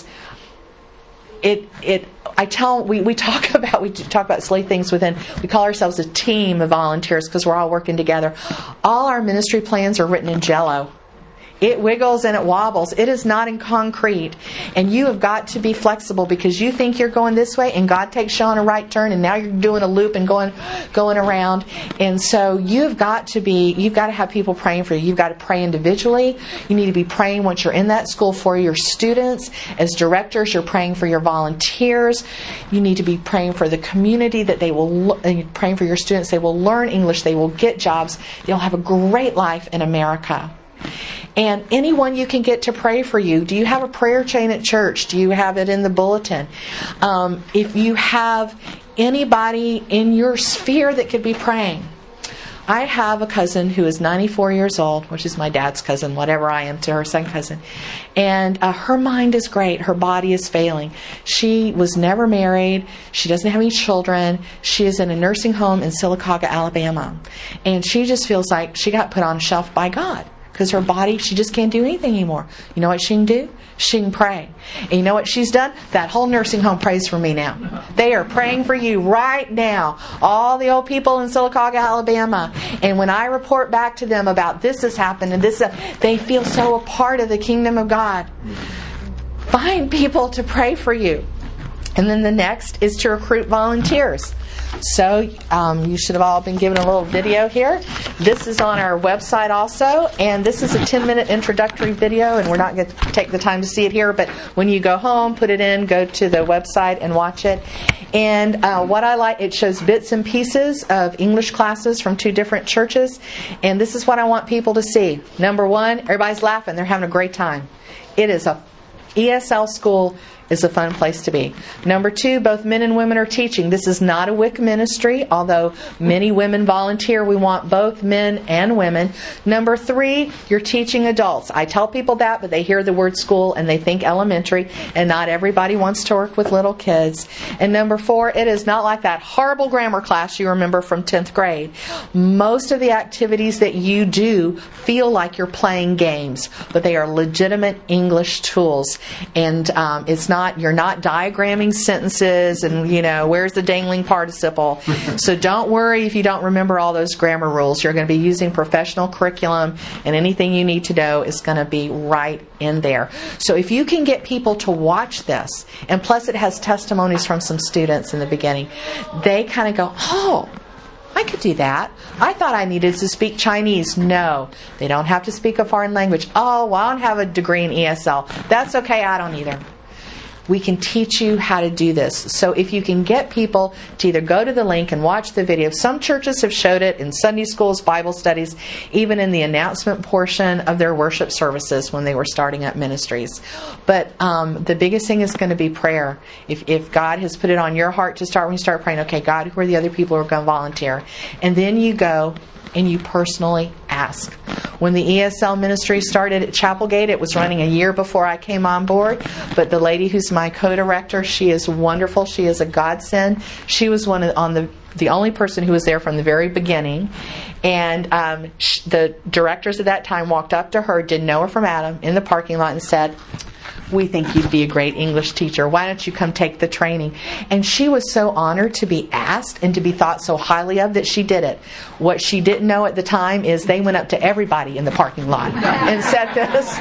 we talk about silly things within. We call ourselves a team of volunteers because we're all working together. All our ministry plans are written in Jell-O. It wiggles and it wobbles. It is not in concrete. And you have got to be flexible, because you think you're going this way and God takes you on a right turn and now you're doing a loop and going around. And so you've got to have people praying for you. You've got to pray individually. You need to be praying once you're in that school for your students. As directors, you're praying for your volunteers. You need to be praying for the community, that they will, praying for your students, they will learn English, they will get jobs, they'll have a great life in America. And anyone you can get to pray for you. Do you have a prayer chain at church? Do you have it in the bulletin? If you have anybody in your sphere that could be praying. I have a cousin who is 94 years old, which is my dad's cousin, whatever I am to her second cousin. And her mind is great. Her body is failing. She was never married. She doesn't have any children. She is in a nursing home in Sylacauga, Alabama. And she just feels like she got put on a shelf by God. Because her body, she just can't do anything anymore. You know what she can do? She can pray. And you know what she's done? That whole nursing home prays for me now. They are praying for you right now. All the old people in Sylacauga, Alabama. And when I report back to them about this has happened and this, they feel so a part of the kingdom of God. Find people to pray for you. And then the next is to recruit volunteers. So you should have all been given a little video here. This is on our website also, and this is a 10-minute introductory video, and we're not going to take the time to see it here, but when you go home, put it in, go to the website and watch it. And what I like, it shows bits and pieces of English classes from 2 different churches, and this is what I want people to see. Number 1, everybody's laughing. They're having a great time. It is a ESL school is a fun place to be. Number 2, both men and women are teaching. This is not a WIC ministry, although many women volunteer. We want both men and women. Number 3, you're teaching adults. I tell people that, but they hear the word school and they think elementary, and not everybody wants to work with little kids. And number 4, it is not like that horrible grammar class you remember from 10th grade. Most of the activities that you do feel like you're playing games, but they are legitimate English tools. And you're not diagramming sentences and, where's the dangling participle. So don't worry if you don't remember all those grammar rules. You're going to be using professional curriculum, and anything you need to know is going to be right in there. So if you can get people to watch this, and plus it has testimonies from some students in the beginning, they kind of go, oh, I could do that. I thought I needed to speak Chinese. No, they don't have to speak a foreign language. Oh, well, I don't have a degree in ESL. That's okay, I don't either. We can teach you how to do this. So if you can get people to either go to the link and watch the video. Some churches have showed it in Sunday schools, Bible studies, even in the announcement portion of their worship services when they were starting up ministries. But the biggest thing is going to be prayer. If God has put it on your heart to start, when you start praying, okay, God, who are the other people who are going to volunteer? And then you go and you personally ask. When the ESL ministry started at Chapelgate, it was running a year before I came on board. But the lady who's my co-director, she is wonderful. She is a godsend. She was the only person who was there from the very beginning. And the directors at that time walked up to her, didn't know her from Adam, in the parking lot and said, we think you'd be a great English teacher. Why don't you come take the training? And she was so honored to be asked and to be thought so highly of that she did it. What she didn't know at the time is they went up to everybody in the parking lot and said this.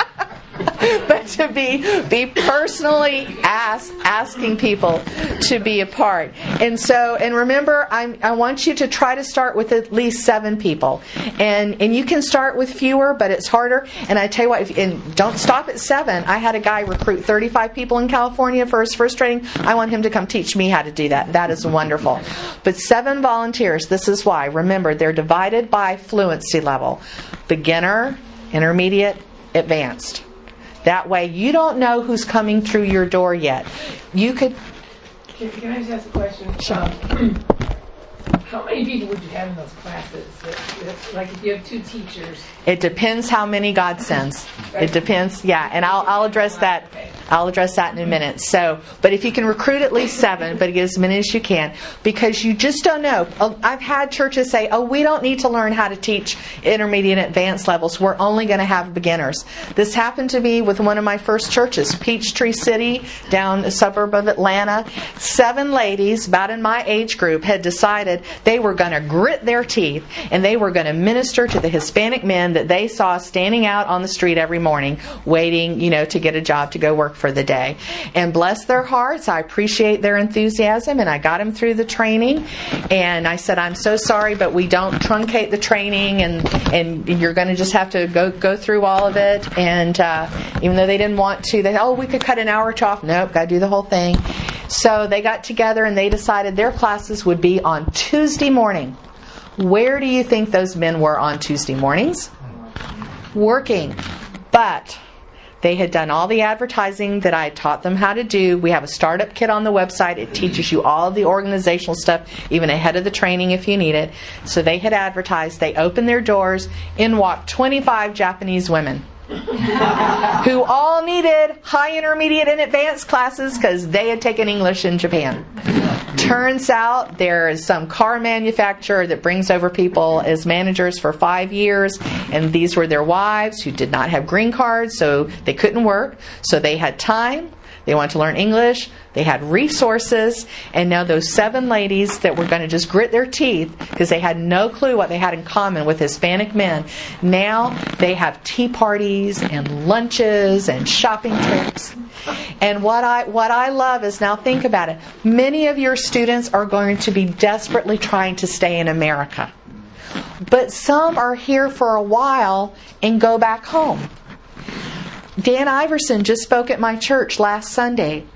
But to be personally asking people to be a part. And remember, I want you to try to start with at least 7 people. And you can start with fewer, but it's harder. And I tell you what, and don't stop at 7. I had a guy recruit 35 people in California for his first training. I want him to come teach me how to do that. That is wonderful. But 7 volunteers, this is why. Remember, they're divided by fluency level. Beginner, intermediate, advanced. That way, you don't know who's coming through your door yet. You could... Can I just ask a question? Sure. How many people would you have in those classes? Like if you have 2 teachers. It depends how many God sends. It depends. Yeah, and I'll address that. I'll address that in a minute. So, but if you can recruit at least 7, but get as many as you can, because you just don't know. I've had churches say, "Oh, we don't need to learn how to teach intermediate and advanced levels. We're only going to have beginners." This happened to me with one of my first churches, Peachtree City, down a suburb of Atlanta. 7 ladies, about in my age group, had decided they were going to grit their teeth and they were going to minister to the Hispanic men that they saw standing out on the street every morning, waiting, to get a job to go work for the day. And bless their hearts, I appreciate their enthusiasm, and I got them through the training. And I said, I'm so sorry, but we don't truncate the training, and you're going to just have to go through all of it. And even though they didn't want to, we could cut an hour or 2 off. Nope, got to do the whole thing. So they got together and they decided their classes would be on Tuesday morning. Where do you think those men were on Tuesday mornings? Working. But they had done all the advertising that I taught them how to do. We have a startup kit on the website. It teaches you all of the organizational stuff, even ahead of the training if you need it. So they had advertised. They opened their doors. In walked 25 Japanese women who all needed high, intermediate, and advanced classes because they had taken English in Japan. Turns out there is some car manufacturer that brings over people as managers for 5 years, and these were their wives who did not have green cards, so they couldn't work. So they had time. They wanted to learn English. They had resources. And now those 7 ladies that were going to just grit their teeth because they had no clue what they had in common with Hispanic men, now they have tea parties and lunches and shopping trips. And what I love is, now think about it, many of your students are going to be desperately trying to stay in America. But some are here for a while and go back home. Dan Iverson just spoke at my church last Sunday.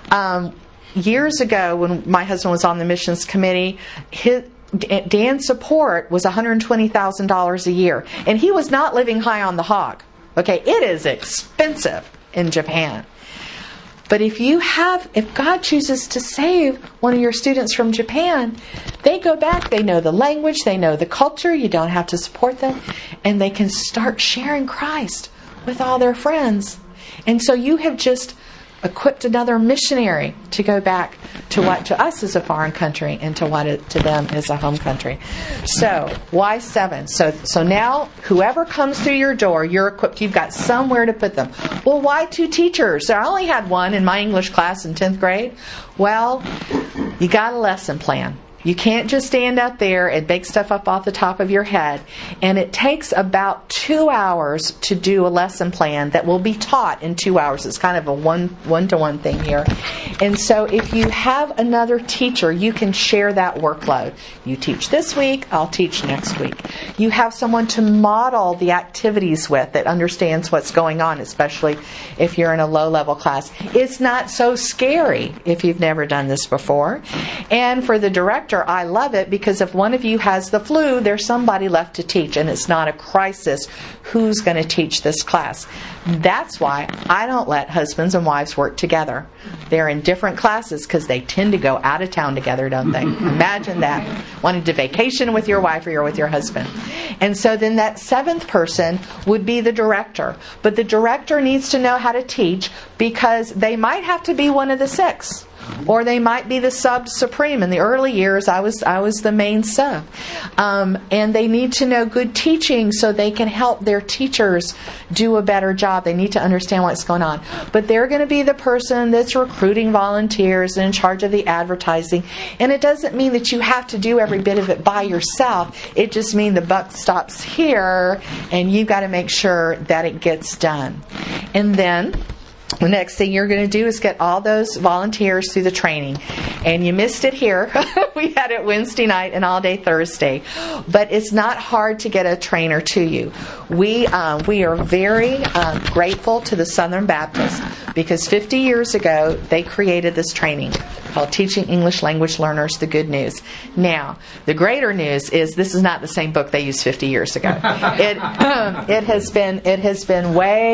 Years ago, when my husband was on the missions committee, Dan's support was $120,000 a year. And he was not living high on the hog. Okay, it is expensive in Japan. But if God chooses to save one of your students from Japan, they go back, they know the language, they know the culture, you don't have to support them, and they can start sharing Christ with all their friends. And so you have just equipped another missionary to go back to what to us is a foreign country and to what to them is a home country. So, why 7? So now, whoever comes through your door, you're equipped. You've got somewhere to put them. Well, why 2 teachers? I only had one in my English class in 10th grade. Well, you got a lesson plan. You can't just stand up there and make stuff up off the top of your head. And it takes about 2 hours to do a lesson plan that will be taught in 2 hours. It's kind of a one-to-one thing here. And so if you have another teacher, you can share that workload. You teach this week, I'll teach next week. You have someone to model the activities with that understands what's going on, especially if you're in a low-level class. It's not so scary if you've never done this before. And for the director, I love it because if one of you has the flu, there's somebody left to teach, and it's not a crisis. Who's going to teach this class? That's why I don't let husbands and wives work together. They're in different classes because they tend to go out of town together, don't they? Imagine that. Wanting to vacation with your wife or you're with your husband. And so then that 7th person would be the director. But the director needs to know how to teach because they might have to be one of the 6. Or they might be the sub supreme. In the early years, I was the main sub. And they need to know good teaching so they can help their teachers do a better job. They need to understand what's going on. But they're going to be the person that's recruiting volunteers and in charge of the advertising. And it doesn't mean that you have to do every bit of it by yourself. It just means the buck stops here and you've got to make sure that it gets done. And then the next thing you're going to do is get all those volunteers through the training. And you missed it here. We had it Wednesday night and all day Thursday. But it's not hard to get a trainer to you. We are very grateful to the Southern Baptists because 50 years ago they created this training called Teaching English Language Learners the Good News. Now, the greater news is this is not the same book they used 50 years ago. It has been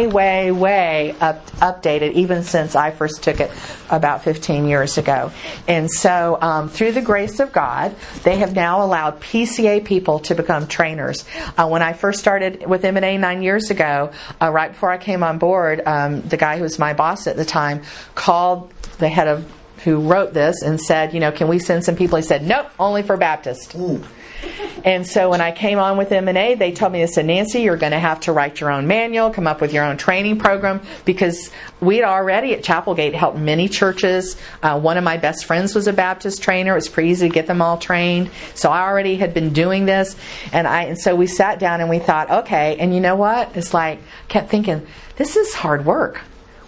way updated even since I first took it about 15 years ago. And so through the grace of God, they have now allowed PCA people to become trainers. When I first started with M&A 9 years ago, right before I came on board, the guy who was my boss at the time called the head of who wrote this and said, can we send some people? He said, nope, only for Baptists. And so when I came on with M&A, they told me, they said, Nancy, you're going to have to write your own manual, come up with your own training program, because we'd already at Chapelgate helped many churches. One of my best friends was a Baptist trainer. It was pretty easy to get them all trained. So I already had been doing this. And so we sat down and we thought, okay, and you know what? It's like, kept thinking, this is hard work.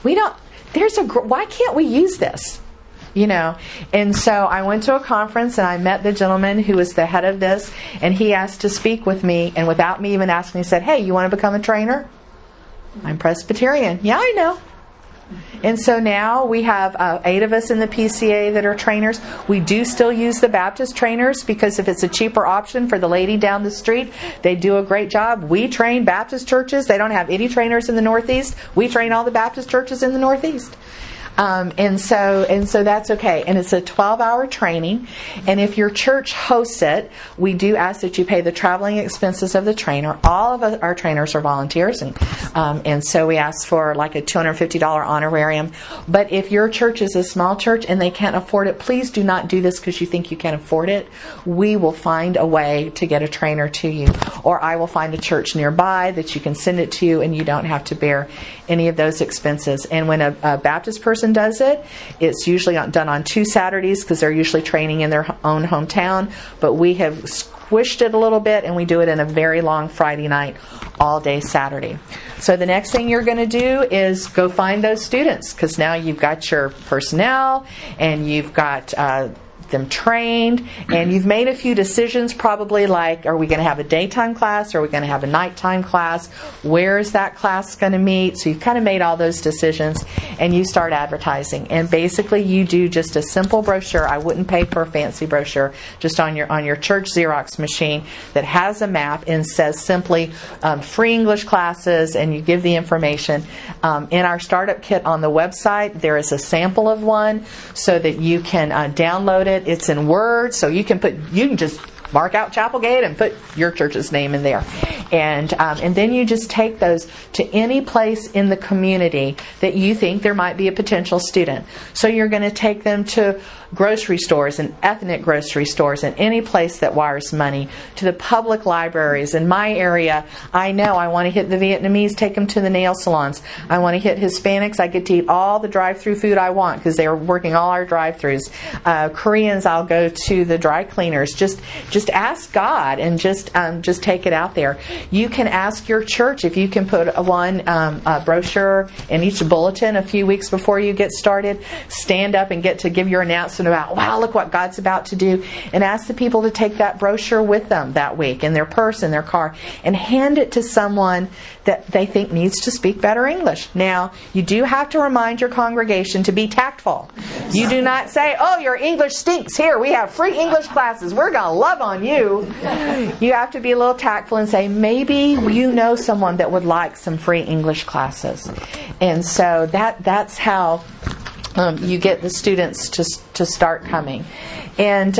Why can't we use this? And so I went to a conference and I met the gentleman who was the head of this, and he asked to speak with me, and without me even asking, he said, hey, you want to become a trainer? I'm Presbyterian. Yeah, I know. And so now we have 8 of us in the PCA that are trainers. We do still use the Baptist trainers because if it's a cheaper option for the lady down the street, they do a great job. We train Baptist churches. They don't have any trainers in the Northeast. We train all the Baptist churches in the Northeast. And so that's okay. And it's a 12-hour training. And if your church hosts it, we do ask that you pay the traveling expenses of the trainer. All of our trainers are volunteers, and so we ask for like a $250 honorarium. But if your church is a small church and they can't afford it, please do not do this because you think you can afford it. We will find a way to get a trainer to you, or I will find a church nearby that you can send it to, and you don't have to bear any of those expenses. And when a Baptist person does it, it's usually done on 2 Saturdays because they're usually training in their own hometown, but we have squished it a little bit and we do it in a very long Friday night, all day Saturday. So the next thing you're going to do is go find those students, because now you've got your personnel and you've got them trained, and you've made a few decisions probably, like, are we going to have a daytime class, or are we going to have a nighttime class, where is that class going to meet? So you've kind of made all those decisions, and you start advertising. And basically you do just a simple brochure. I wouldn't pay for a fancy brochure, just on your church Xerox machine that has a map and says simply free English classes, and you give the information. In our startup kit on the website, there is a sample of one so that you can download it. It's in Word, so you can just mark out Chapelgate and put your church's name in there. And then you just take those to any place in the community that you think there might be a potential student. So you're going to take them to grocery stores and ethnic grocery stores and any place that wires money, to the public libraries. In my area, I know I want to hit the Vietnamese, take them to the nail salons. I want to hit Hispanics, I get to eat all the drive-through food I want because they are working all our drive-throughs. Koreans, I'll go to the dry cleaners. Just ask God and just take it out there. You can ask your church if you can put a brochure in each bulletin a few weeks before you get started. Stand up and get to give your announcement about, wow, look what God's about to do, and ask the people to take that brochure with them that week in their purse, in their car, and hand it to someone that they think needs to speak better English. Now, you do have to remind your congregation to be tactful. You do not say, oh, your English stinks. Here, we have free English classes. We're going to love on you. You have to be a little tactful and say, maybe you know someone that would like some free English classes. And so that's how you get the students to start coming. And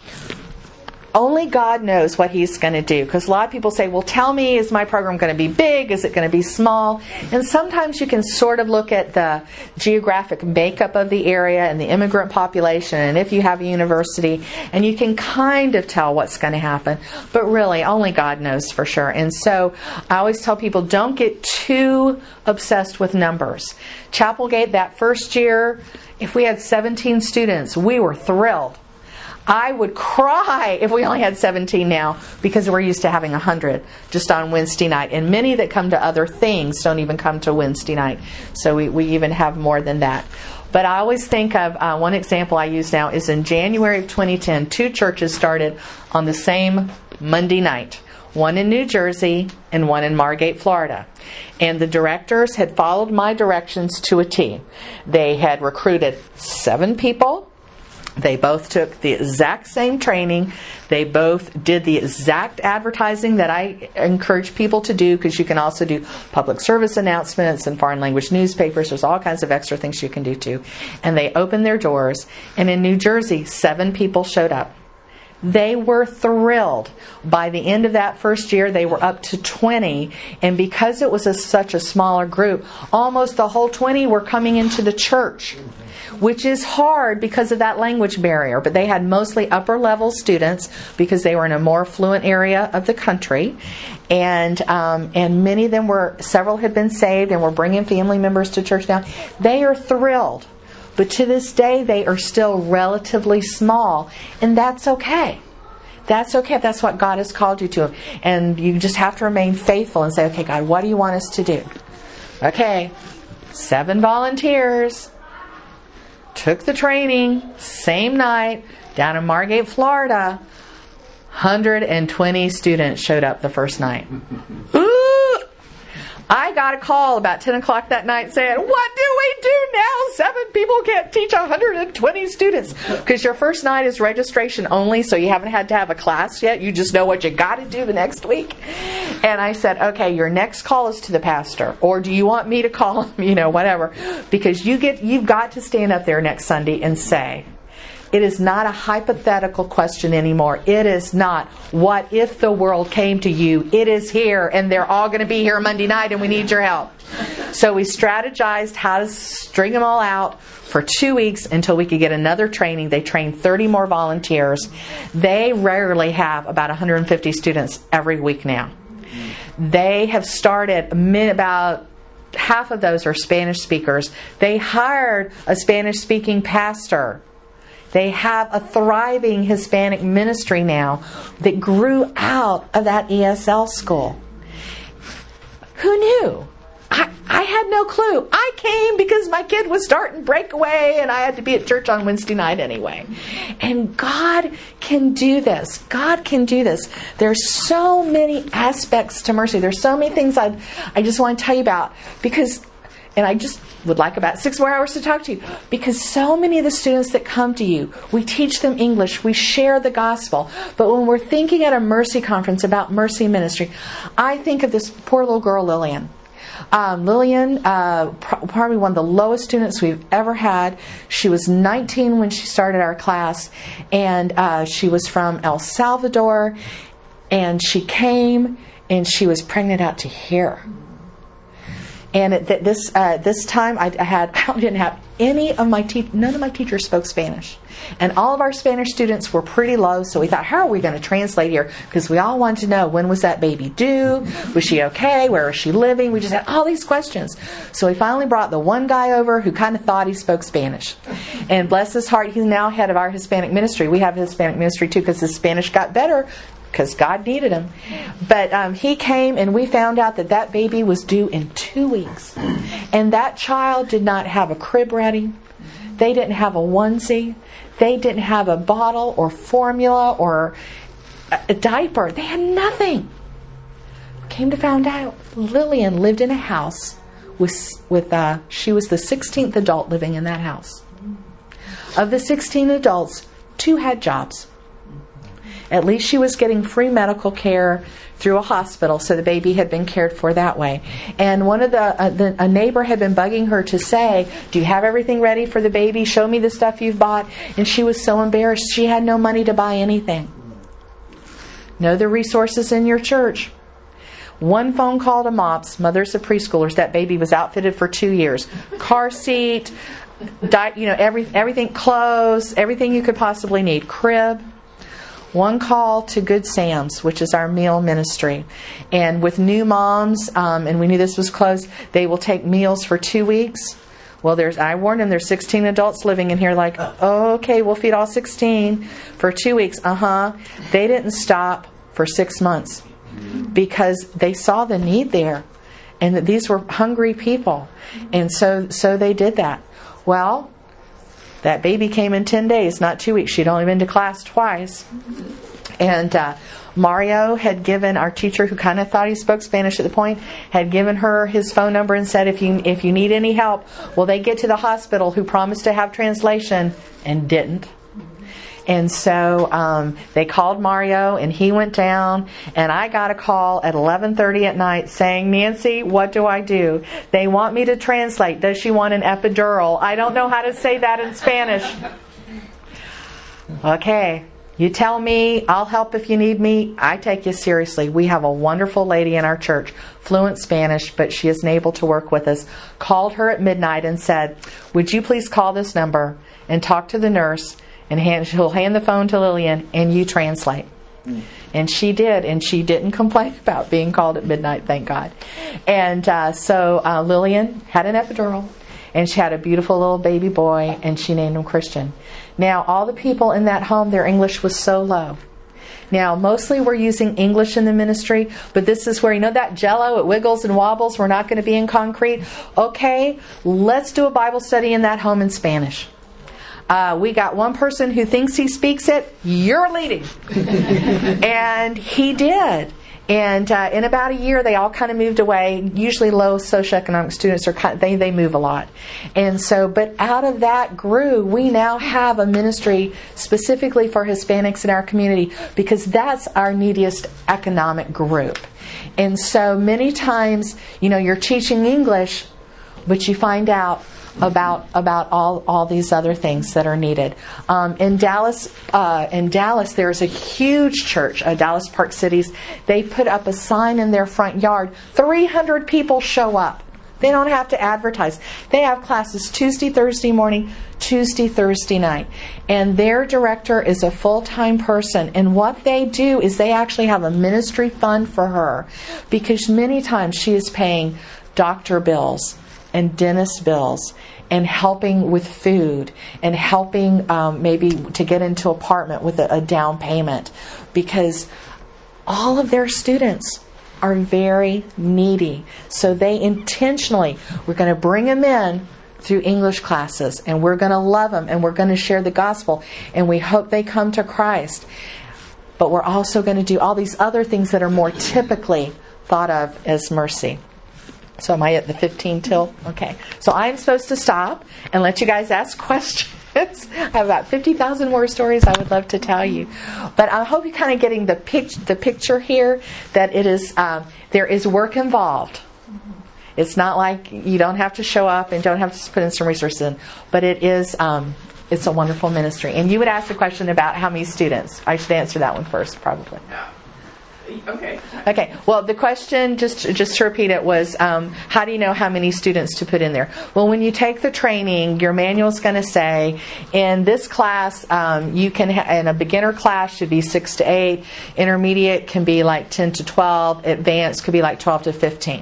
only God knows what He's going to do. Because a lot of people say, well, tell me, is my program going to be big? Is it going to be small? And sometimes you can sort of look at the geographic makeup of the area and the immigrant population, and if you have a university, and you can kind of tell what's going to happen. But really, only God knows for sure. And so I always tell people, don't get too obsessed with numbers. Chapelgate, that first year, if we had 17 students, we were thrilled. I would cry if we only had 17 now, because we're used to having 100 just on Wednesday night. And many that come to other things don't even come to Wednesday night. So we even have more than that. But I always think of one example I use now is in January of 2010, 2 churches started on the same Monday night. One in New Jersey and one in Margate, Florida. And the directors had followed my directions to a T. They had recruited 7 people. They both took the exact same training. They both did the exact advertising that I encourage people to do, because you can also do public service announcements and foreign language newspapers. There's all kinds of extra things you can do too. And they opened their doors. And in New Jersey, 7 people showed up. They were thrilled. By the end of that first year, they were up to 20. And because it was such a smaller group, almost the whole 20 were coming into the church, which is hard because of that language barrier. But they had mostly upper level students because they were in a more affluent area of the country. And many of them several had been saved and were bringing family members to church now. They are thrilled. But to this day, they are still relatively small. And that's okay. That's okay if that's what God has called you to. And you just have to remain faithful and say, okay, God, what do you want us to do? Okay, 7 volunteers took the training, same night, down in Margate, Florida. 120 students showed up the first night. Ooh! I got a call about 10 o'clock that night saying, what do we do now? 7 people can't teach 120 students. Because your first night is registration only, so you haven't had to have a class yet. You just know what you got to do the next week. And I said, okay, your next call is to the pastor. Or do you want me to call him? Whatever. Because you've got to stand up there next Sunday and say, it is not a hypothetical question anymore. It is not, what if the world came to you? It is here, and they're all going to be here Monday night, and we need your help. So we strategized how to string them all out for 2 weeks until we could get another training. They trained 30 more volunteers. They rarely have about 150 students every week now. They have started about half of those are Spanish speakers. They hired a Spanish-speaking pastor. They have a thriving Hispanic ministry now that grew out of that ESL school. Who knew? I had no clue. I came because my kid was starting breakaway and I had to be at church on Wednesday night anyway. And God can do this. God can do this. There's so many aspects to mercy. There's so many things I just want to tell you about because, and I just would like about 6 more hours to talk to you, because so many of the students that come to you, we teach them English, we share the gospel, but when we're thinking at a mercy conference about mercy ministry, I think of this poor little girl, Lillian. Lillian, probably one of the lowest students we've ever had. She was 19 when she started our class, and she was from El Salvador, and she came, and she was pregnant out to here. And at this time, I didn't have none of my teachers spoke Spanish. And all of our Spanish students were pretty low, so we thought, how are we going to translate here? Because we all wanted to know, when was that baby due? Was she okay? Where was she living? We just had all these questions. So we finally brought the one guy over who kind of thought he spoke Spanish. And bless his heart, he's now head of our Hispanic ministry. We have a Hispanic ministry too, because his Spanish got better, because God needed him. But he came, and we found out that baby was due in 2 weeks. And that child did not have a crib ready. They didn't have a onesie. They didn't have a bottle or formula or a diaper. They had nothing. Came to find out, Lillian lived in a house she was the 16th adult living in that house. Of the 16 adults, 2 had jobs. At least she was getting free medical care through a hospital, so the baby had been cared for that way. And one of a neighbor had been bugging her to say, do you have everything ready for the baby? Show me the stuff you've bought. And she was so embarrassed. She had no money to buy anything. Know the resources in your church. One phone call to MOPS, Mothers of Preschoolers. That baby was outfitted for 2 years. Car seat, everything, clothes, everything you could possibly need. Crib. One call to Good Sam's, which is our meal ministry. And with new moms, and we knew this was closed, they will take meals for 2 weeks. Well, I warned them, there's 16 adults living in here, like, oh, okay, we'll feed all 16 for 2 weeks. They didn't stop for 6 months because they saw the need there and that these were hungry people. And so they did that. Well, that baby came in 10 days, not 2 weeks. She'd only been to class twice. And Mario had given our teacher, who kind of thought he spoke Spanish at the point, had given her his phone number and said, if you need any help, well, they get to the hospital, who promised to have translation and didn't. And so they called Mario, and he went down, and I got a call at 11:30 at night saying, Nancy, what do I do? They want me to translate. Does she want an epidural? I don't know how to say that in Spanish. Okay, you tell me, I'll help if you need me. I take you seriously. We have a wonderful lady in our church, fluent Spanish, but she isn't able to work with us. Called her at midnight and said, would you please call this number and talk to the nurse, and she'll hand the phone to Lillian, and you translate. And she did, and she didn't complain about being called at midnight, thank God. And so Lillian had an epidural, and she had a beautiful little baby boy, and she named him Christian. Now, all the people in that home, their English was so low. Now, mostly we're using English in the ministry, but this is where, that Jell-O, it wiggles and wobbles, we're not going to be in concrete. Okay, let's do a Bible study in that home in Spanish. We got one person who thinks he speaks it. You're leading. And he did. And in about a year, they all kind of moved away. Usually low socioeconomic students they move a lot. And so, but out of that grew, we now have a ministry specifically for Hispanics in our community, because that's our neediest economic group. And so many times, you're teaching English, but you find out about all these other things that are needed. In Dallas, there's a huge church, Dallas Park Cities. They put up a sign in their front yard. 300 people show up. They don't have to advertise. They have classes Tuesday, Thursday morning, Tuesday, Thursday night. And their director is a full-time person. And what they do is they actually have a ministry fund for her, because many times she is paying doctor bills and dentist bills, and helping with food, and helping maybe to get into an apartment with a down payment, because all of their students are very needy. So they intentionally, we're going to bring them in through English classes, and we're going to love them, and we're going to share the gospel, and we hope they come to Christ. But we're also going to do all these other things that are more typically thought of as mercy. So am I at the 15 till? Okay. So I'm supposed to stop and let you guys ask questions. I have about 50,000 more stories I would love to tell you. But I hope you're kind of getting the picture here that it is there is work involved. It's not like you don't have to show up and don't have to put in some resources in. But it is it's a wonderful ministry. And you would ask the question about how many students. I should answer that one first, probably. Okay. Okay. Well, the question, just to repeat it, was how do you know how many students to put in there? Well, when you take the training, your manual's going to say, in this class, you can in a beginner class should be 6 to 8, intermediate can be like 10 to 12, advanced could be like 12 to 15.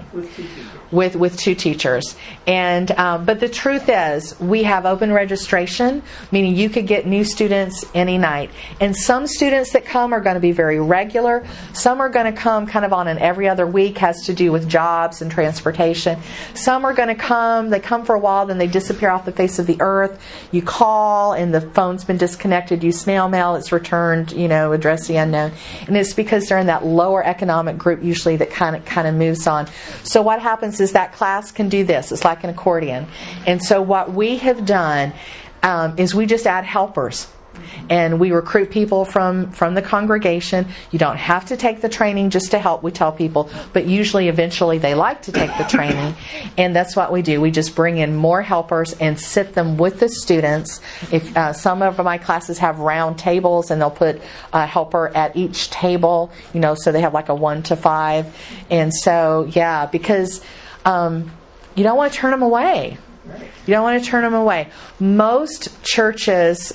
With 2 teachers. And but the truth is, we have open registration, meaning you could get new students any night. And some students that come are going to be very regular. Some are going to come kind of on an every other week, has to do with jobs and transportation. Some are going to come, they come for a while, then they disappear off the face of the earth. You call and the phone's been disconnected. You snail mail, it's returned, addressee unknown. And it's because they're in that lower economic group usually that kind of moves on. So what happens is that class can do this. It's like an accordion. And so what we have done is we just add helpers. And we recruit people from the congregation. You don't have to take the training just to help, we tell people. But usually, eventually, they like to take the training. And that's what we do. We just bring in more helpers and sit them with the students. If some of my classes have round tables, and they'll put a helper at each table, so they have like a 1 to 5. And so, yeah, because you don't want to turn them away. You don't want to turn them away. Most churches,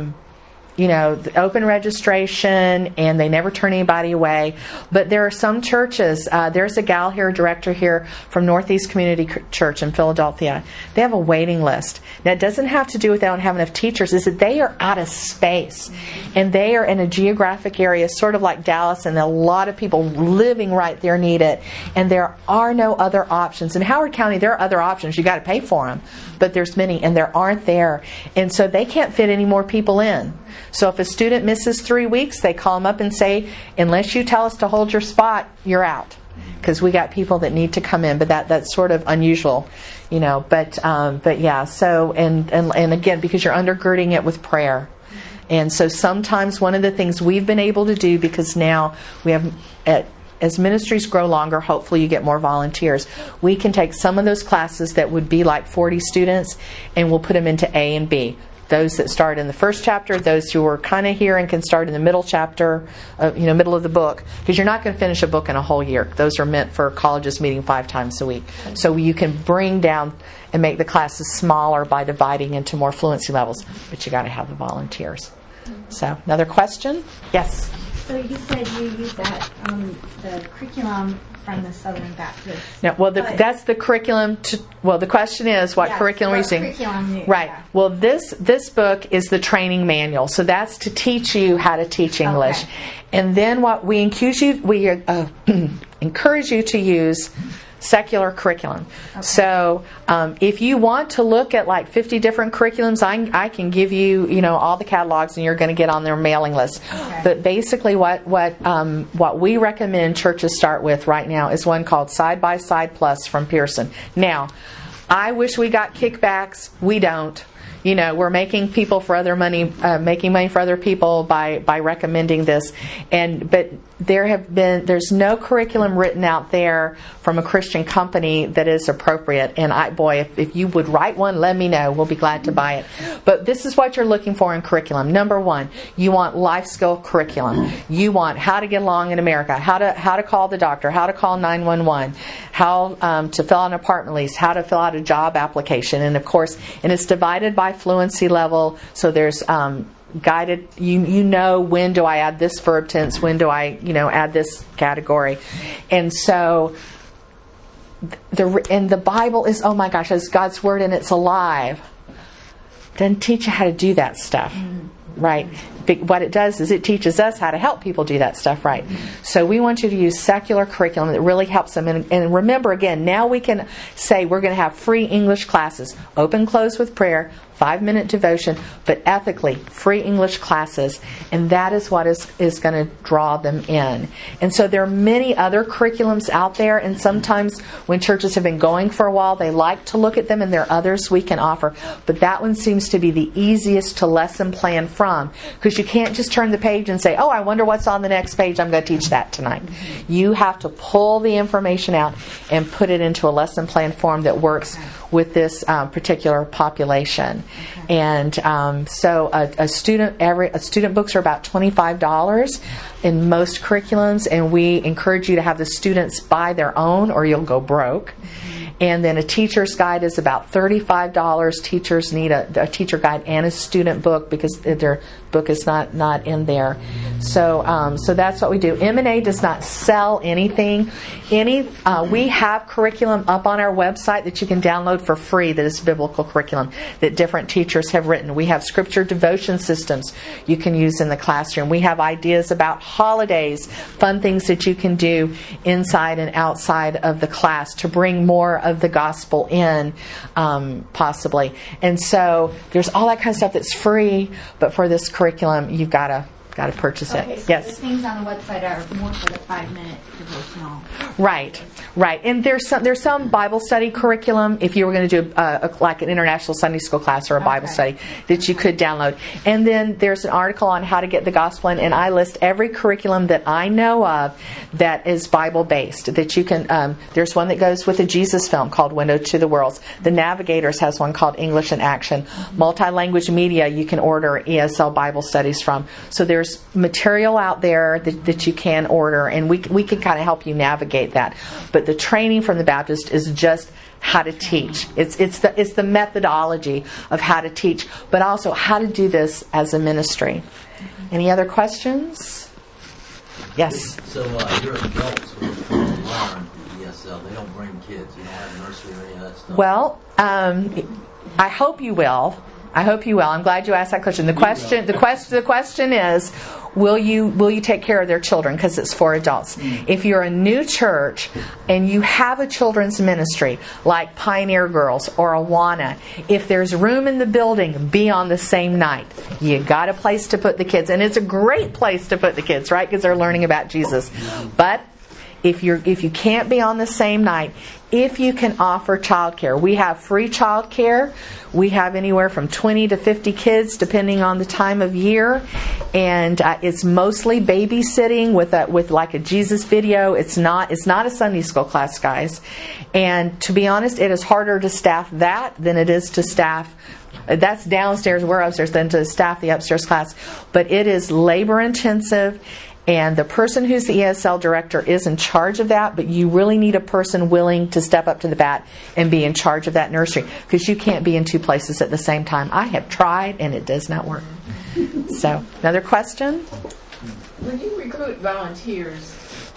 the open registration, and they never turn anybody away. But there are some churches. There's a gal here, a director here from Northeast Community Church in Philadelphia. They have a waiting list. Now, it doesn't have to do with they don't have enough teachers. It's that they are out of space. And they are in a geographic area, sort of like Dallas, and a lot of people living right there need it. And there are no other options. In Howard County, there are other options. You got to pay for them. But there's many, and there aren't there. And so they can't fit any more people in. So if a student misses 3 weeks, they call them up and say, unless you tell us to hold your spot, you're out. Because we got people that need to come in. But that's sort of unusual, But yeah, so, and again, because you're undergirding it with prayer. And so sometimes one of the things we've been able to do, because now we have, as ministries grow longer, hopefully you get more volunteers. We can take some of those classes that would be like 40 students, and we'll put them into A and B. Those that start in the first chapter, those who are kind of here and can start in the middle chapter, middle of the book. Because you're not going to finish a book in a whole year. Those are meant for colleges meeting 5 times a week. So you can bring down and make the classes smaller by dividing into more fluency levels. But you got to have the volunteers. So, another question? Yes? So you said you use that, the curriculum from the Southern Baptist. No, well, that's the curriculum. The question is, what curriculum are you using? Right. Yeah. Well, this book is the training manual, so that's to teach you how to teach English. Okay. And then what we encourage you to use secular curriculum. Okay. So if you want to look at like 50 different curriculums, I can give you all the catalogs, and you're going to get on their mailing list. Okay. But basically what we recommend churches start with right now is one called Side by Side Plus from Pearson. Now, I wish we got kickbacks. We don't. We're making people for other money, making money for other people by recommending this. But there's no curriculum written out there from a Christian company that is appropriate. And if you would write one, let me know. We'll be glad to buy it. But this is what you're looking for in curriculum. Number 1, you want life skill curriculum. You want how to get along in America, how to call the doctor, how to call 911, how to fill out an apartment lease, how to fill out a job application, and of course, it's divided by fluency level. So there's guided, when do I add this verb tense, when do I add this category. And so the Bible is, oh my gosh, it's God's Word and it's alive. Doesn't teach you how to do that stuff. Right? what it does is it teaches us how to help people do that stuff right. So we want you to use secular curriculum that really helps them. And remember, again, now we can say we're going to have free English classes, open, close with prayer, 5-minute devotion, but ethically, free English classes, and that is what is going to draw them in. And so there are many other curriculums out there, and sometimes when churches have been going for a while, they like to look at them, and there are others we can offer. But that one seems to be the easiest to lesson plan from, because you can't just turn the page and say, oh, I wonder what's on the next page, I'm going to teach that tonight. You have to pull the information out and put it into a lesson plan form that works with this particular population. And so a student books are about $25 in most curriculums, and we encourage you to have the students buy their own or you'll go broke. And then a teacher's guide is about $35. Teachers need a teacher guide and a student book because their book is not in there. So that's what we do. M&A does not sell anything. We have curriculum up on our website that you can download for free that is biblical curriculum that different teachers have written. We have scripture devotion systems you can use in the classroom. We have ideas about holidays, fun things that you can do inside and outside of the class to bring more of the gospel in, possibly. And so there's all that kind of stuff that's free, but for this curriculum, you've got to purchase it. Okay, so Yes. the things on the website are more for the 5-minute devotional. Right. And there's some Bible study curriculum if you were going to do like an international Sunday school class or a Bible study that you could download. And then there's an article on how to get the gospel in, and I list every curriculum that I know of that is Bible based. That you can. There's one that goes with a Jesus film called Window to the Worlds. The Navigators has one called English in Action. Multi-language media you can order ESL Bible studies from. So there's material out there that you can order, and we can kind of help you navigate that. But the training from the Baptist is just how to teach. It's the methodology of how to teach, but also how to do this as a ministry. Any other questions? Yes. So your adults who learn ESL, they don't bring kids. You don't have nursery or any of that stuff. Well, I hope you will. I'm glad you asked that question. The question is, will you take care of their children, because it's for adults. If you're a new church and you have a children's ministry like Pioneer Girls or Awana, if there's room in the building, be on the same night. You got a place to put the kids, and it's a great place to put the kids, right? Because they're learning about Jesus. But if you can't be on the same night, if you can offer childcare, we have free childcare. We have anywhere from 20 to 50 kids, depending on the time of year, and it's mostly babysitting with like a Jesus video. It's not a Sunday school class, guys. And to be honest, it is harder to staff that than it is to staff. That's downstairs, we're upstairs, than to staff the upstairs class. But it is labor intensive. And the person who's the ESL director is in charge of that, but you really need a person willing to step up to the bat and be in charge of that nursery, because you can't be in two places at the same time. I have tried, and it does not work. So, another question? When you recruit volunteers,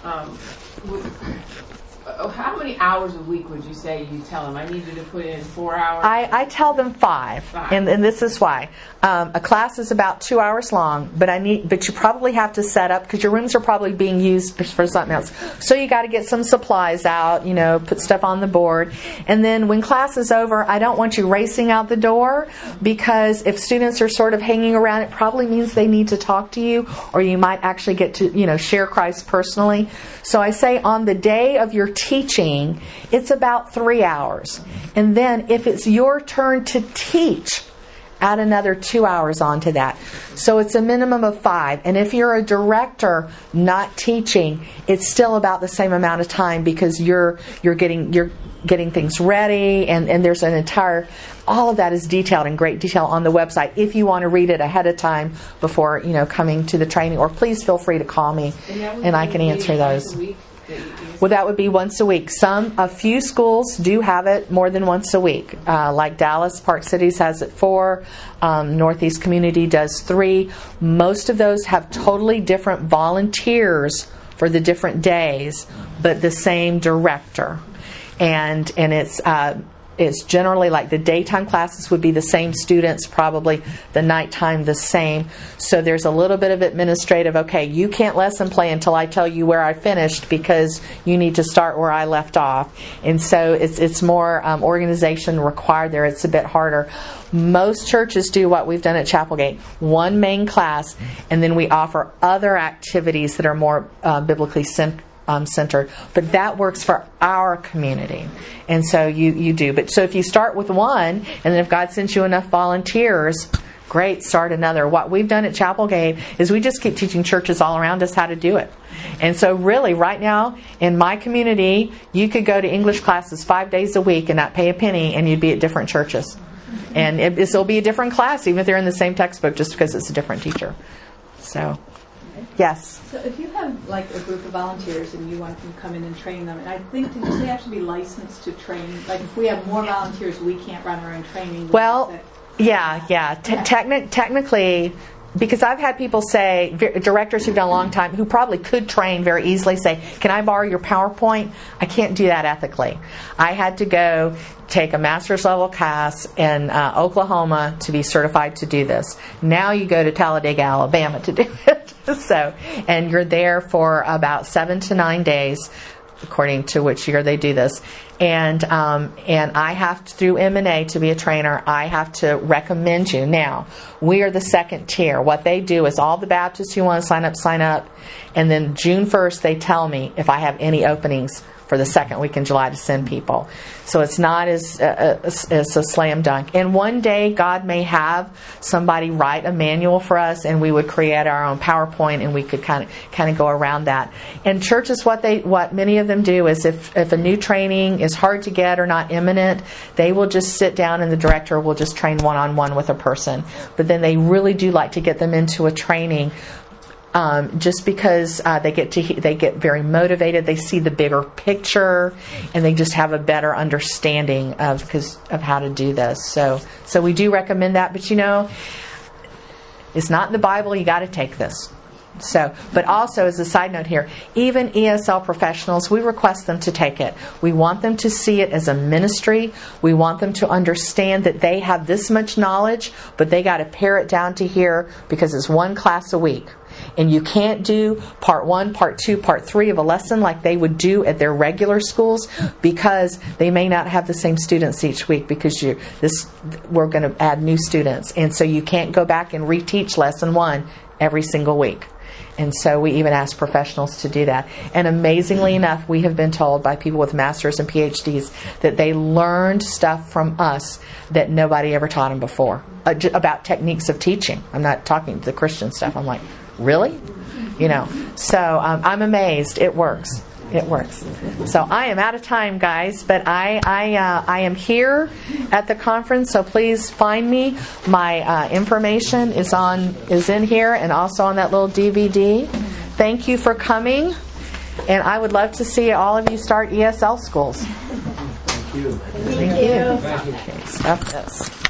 how many hours a week would you say you tell them? I need you to put in 4 hours? I tell them 5. And this is why. A class is about 2 hours long, but you probably have to set up, because your rooms are probably being used for something else. So you got to get some supplies out, put stuff on the board. And then when class is over, I don't want you racing out the door, because if students are sort of hanging around, it probably means they need to talk to you, or you might actually get to, share Christ personally. So I say on the day of your teaching, it's about 3 hours. And then if it's your turn to teach, add another 2 hours onto that. So it's a minimum of 5. And if you're a director not teaching, it's still about the same amount of time, because you're getting things ready, and there's an entire, all of that is detailed in great detail on the website if you want to read it ahead of time before coming to the training. Or please feel free to call me and I can answer those. Well, that would be once a week. A few schools do have it more than once a week. Like Dallas, Park Cities has it 4. Northeast Community does 3. Most of those have totally different volunteers for the different days, but the same director. And it's it's generally like the daytime classes would be the same students, probably the nighttime the same. So there's a little bit of administrative, okay, you can't lesson play until I tell you where I finished because you need to start where I left off. And so it's more organization required there. It's a bit harder. Most churches do what we've done at Chapelgate, one main class, and then we offer other activities that are more biblically centered. But that works for our community. And so you do. But so if you start with one, and then if God sends you enough volunteers, great, start another. What we've done at Chapelgate is we just keep teaching churches all around us how to do it. And so really, right now, in my community, you could go to English classes 5 days a week and not pay a penny, and you'd be at different churches. And it'll be a different class, even if they're in the same textbook, just because it's a different teacher. So, yes? So if you have like a group of volunteers and you want them to come in and train them, and I think, did you say have to be licensed to train? Like if we have more volunteers, we can't run our own training. Well, yeah. Technically, because I've had people say, directors who've done a long time, who probably could train very easily, say, can I borrow your PowerPoint? I can't do that ethically. I had to go take a master's level class in Oklahoma to be certified to do this. Now you go to Talladega, Alabama to do it. And you're there for about 7 to 9 days, according to which year they do this. And I have to, through M&A, to be a trainer, I have to recommend you. Now, we are the second tier. What they do is all the Baptists who want to sign up. And then June 1st, they tell me if I have any openings for the second week in July to send people. So it's not as a slam dunk. And one day, God may have somebody write a manual for us, and we would create our own PowerPoint, and we could kind of go around that. And churches, what many of them do is if a new training is hard to get or not imminent, they will just sit down, and the director will just train one-on-one with a person. But then they really do like to get them into a training. Just because they get very motivated, they see the bigger picture, and they just have a better understanding of how to do this. So we do recommend that, but it's not in the Bible. You got to take this. But also, as a side note here, even ESL professionals, we request them to take it. We want them to see it as a ministry. We want them to understand that they have this much knowledge, but they got to pare it down to here because it's one class a week. And you can't do part 1, part 2, part 3 of a lesson like they would do at their regular schools, because they may not have the same students each week, because we're going to add new students. And so you can't go back and reteach lesson 1 every single week. And so we even ask professionals to do that. And amazingly enough, we have been told by people with masters and PhDs that they learned stuff from us that nobody ever taught them before about techniques of teaching. I'm not talking the Christian stuff. I'm like, really? So I'm amazed. It works. It works. So I am out of time, guys, but I am here at the conference, so please find me. My information is in here and also on that little DVD. Thank you for coming, and I would love to see all of you start ESL schools. Thank you. Thank you. Okay, stop this.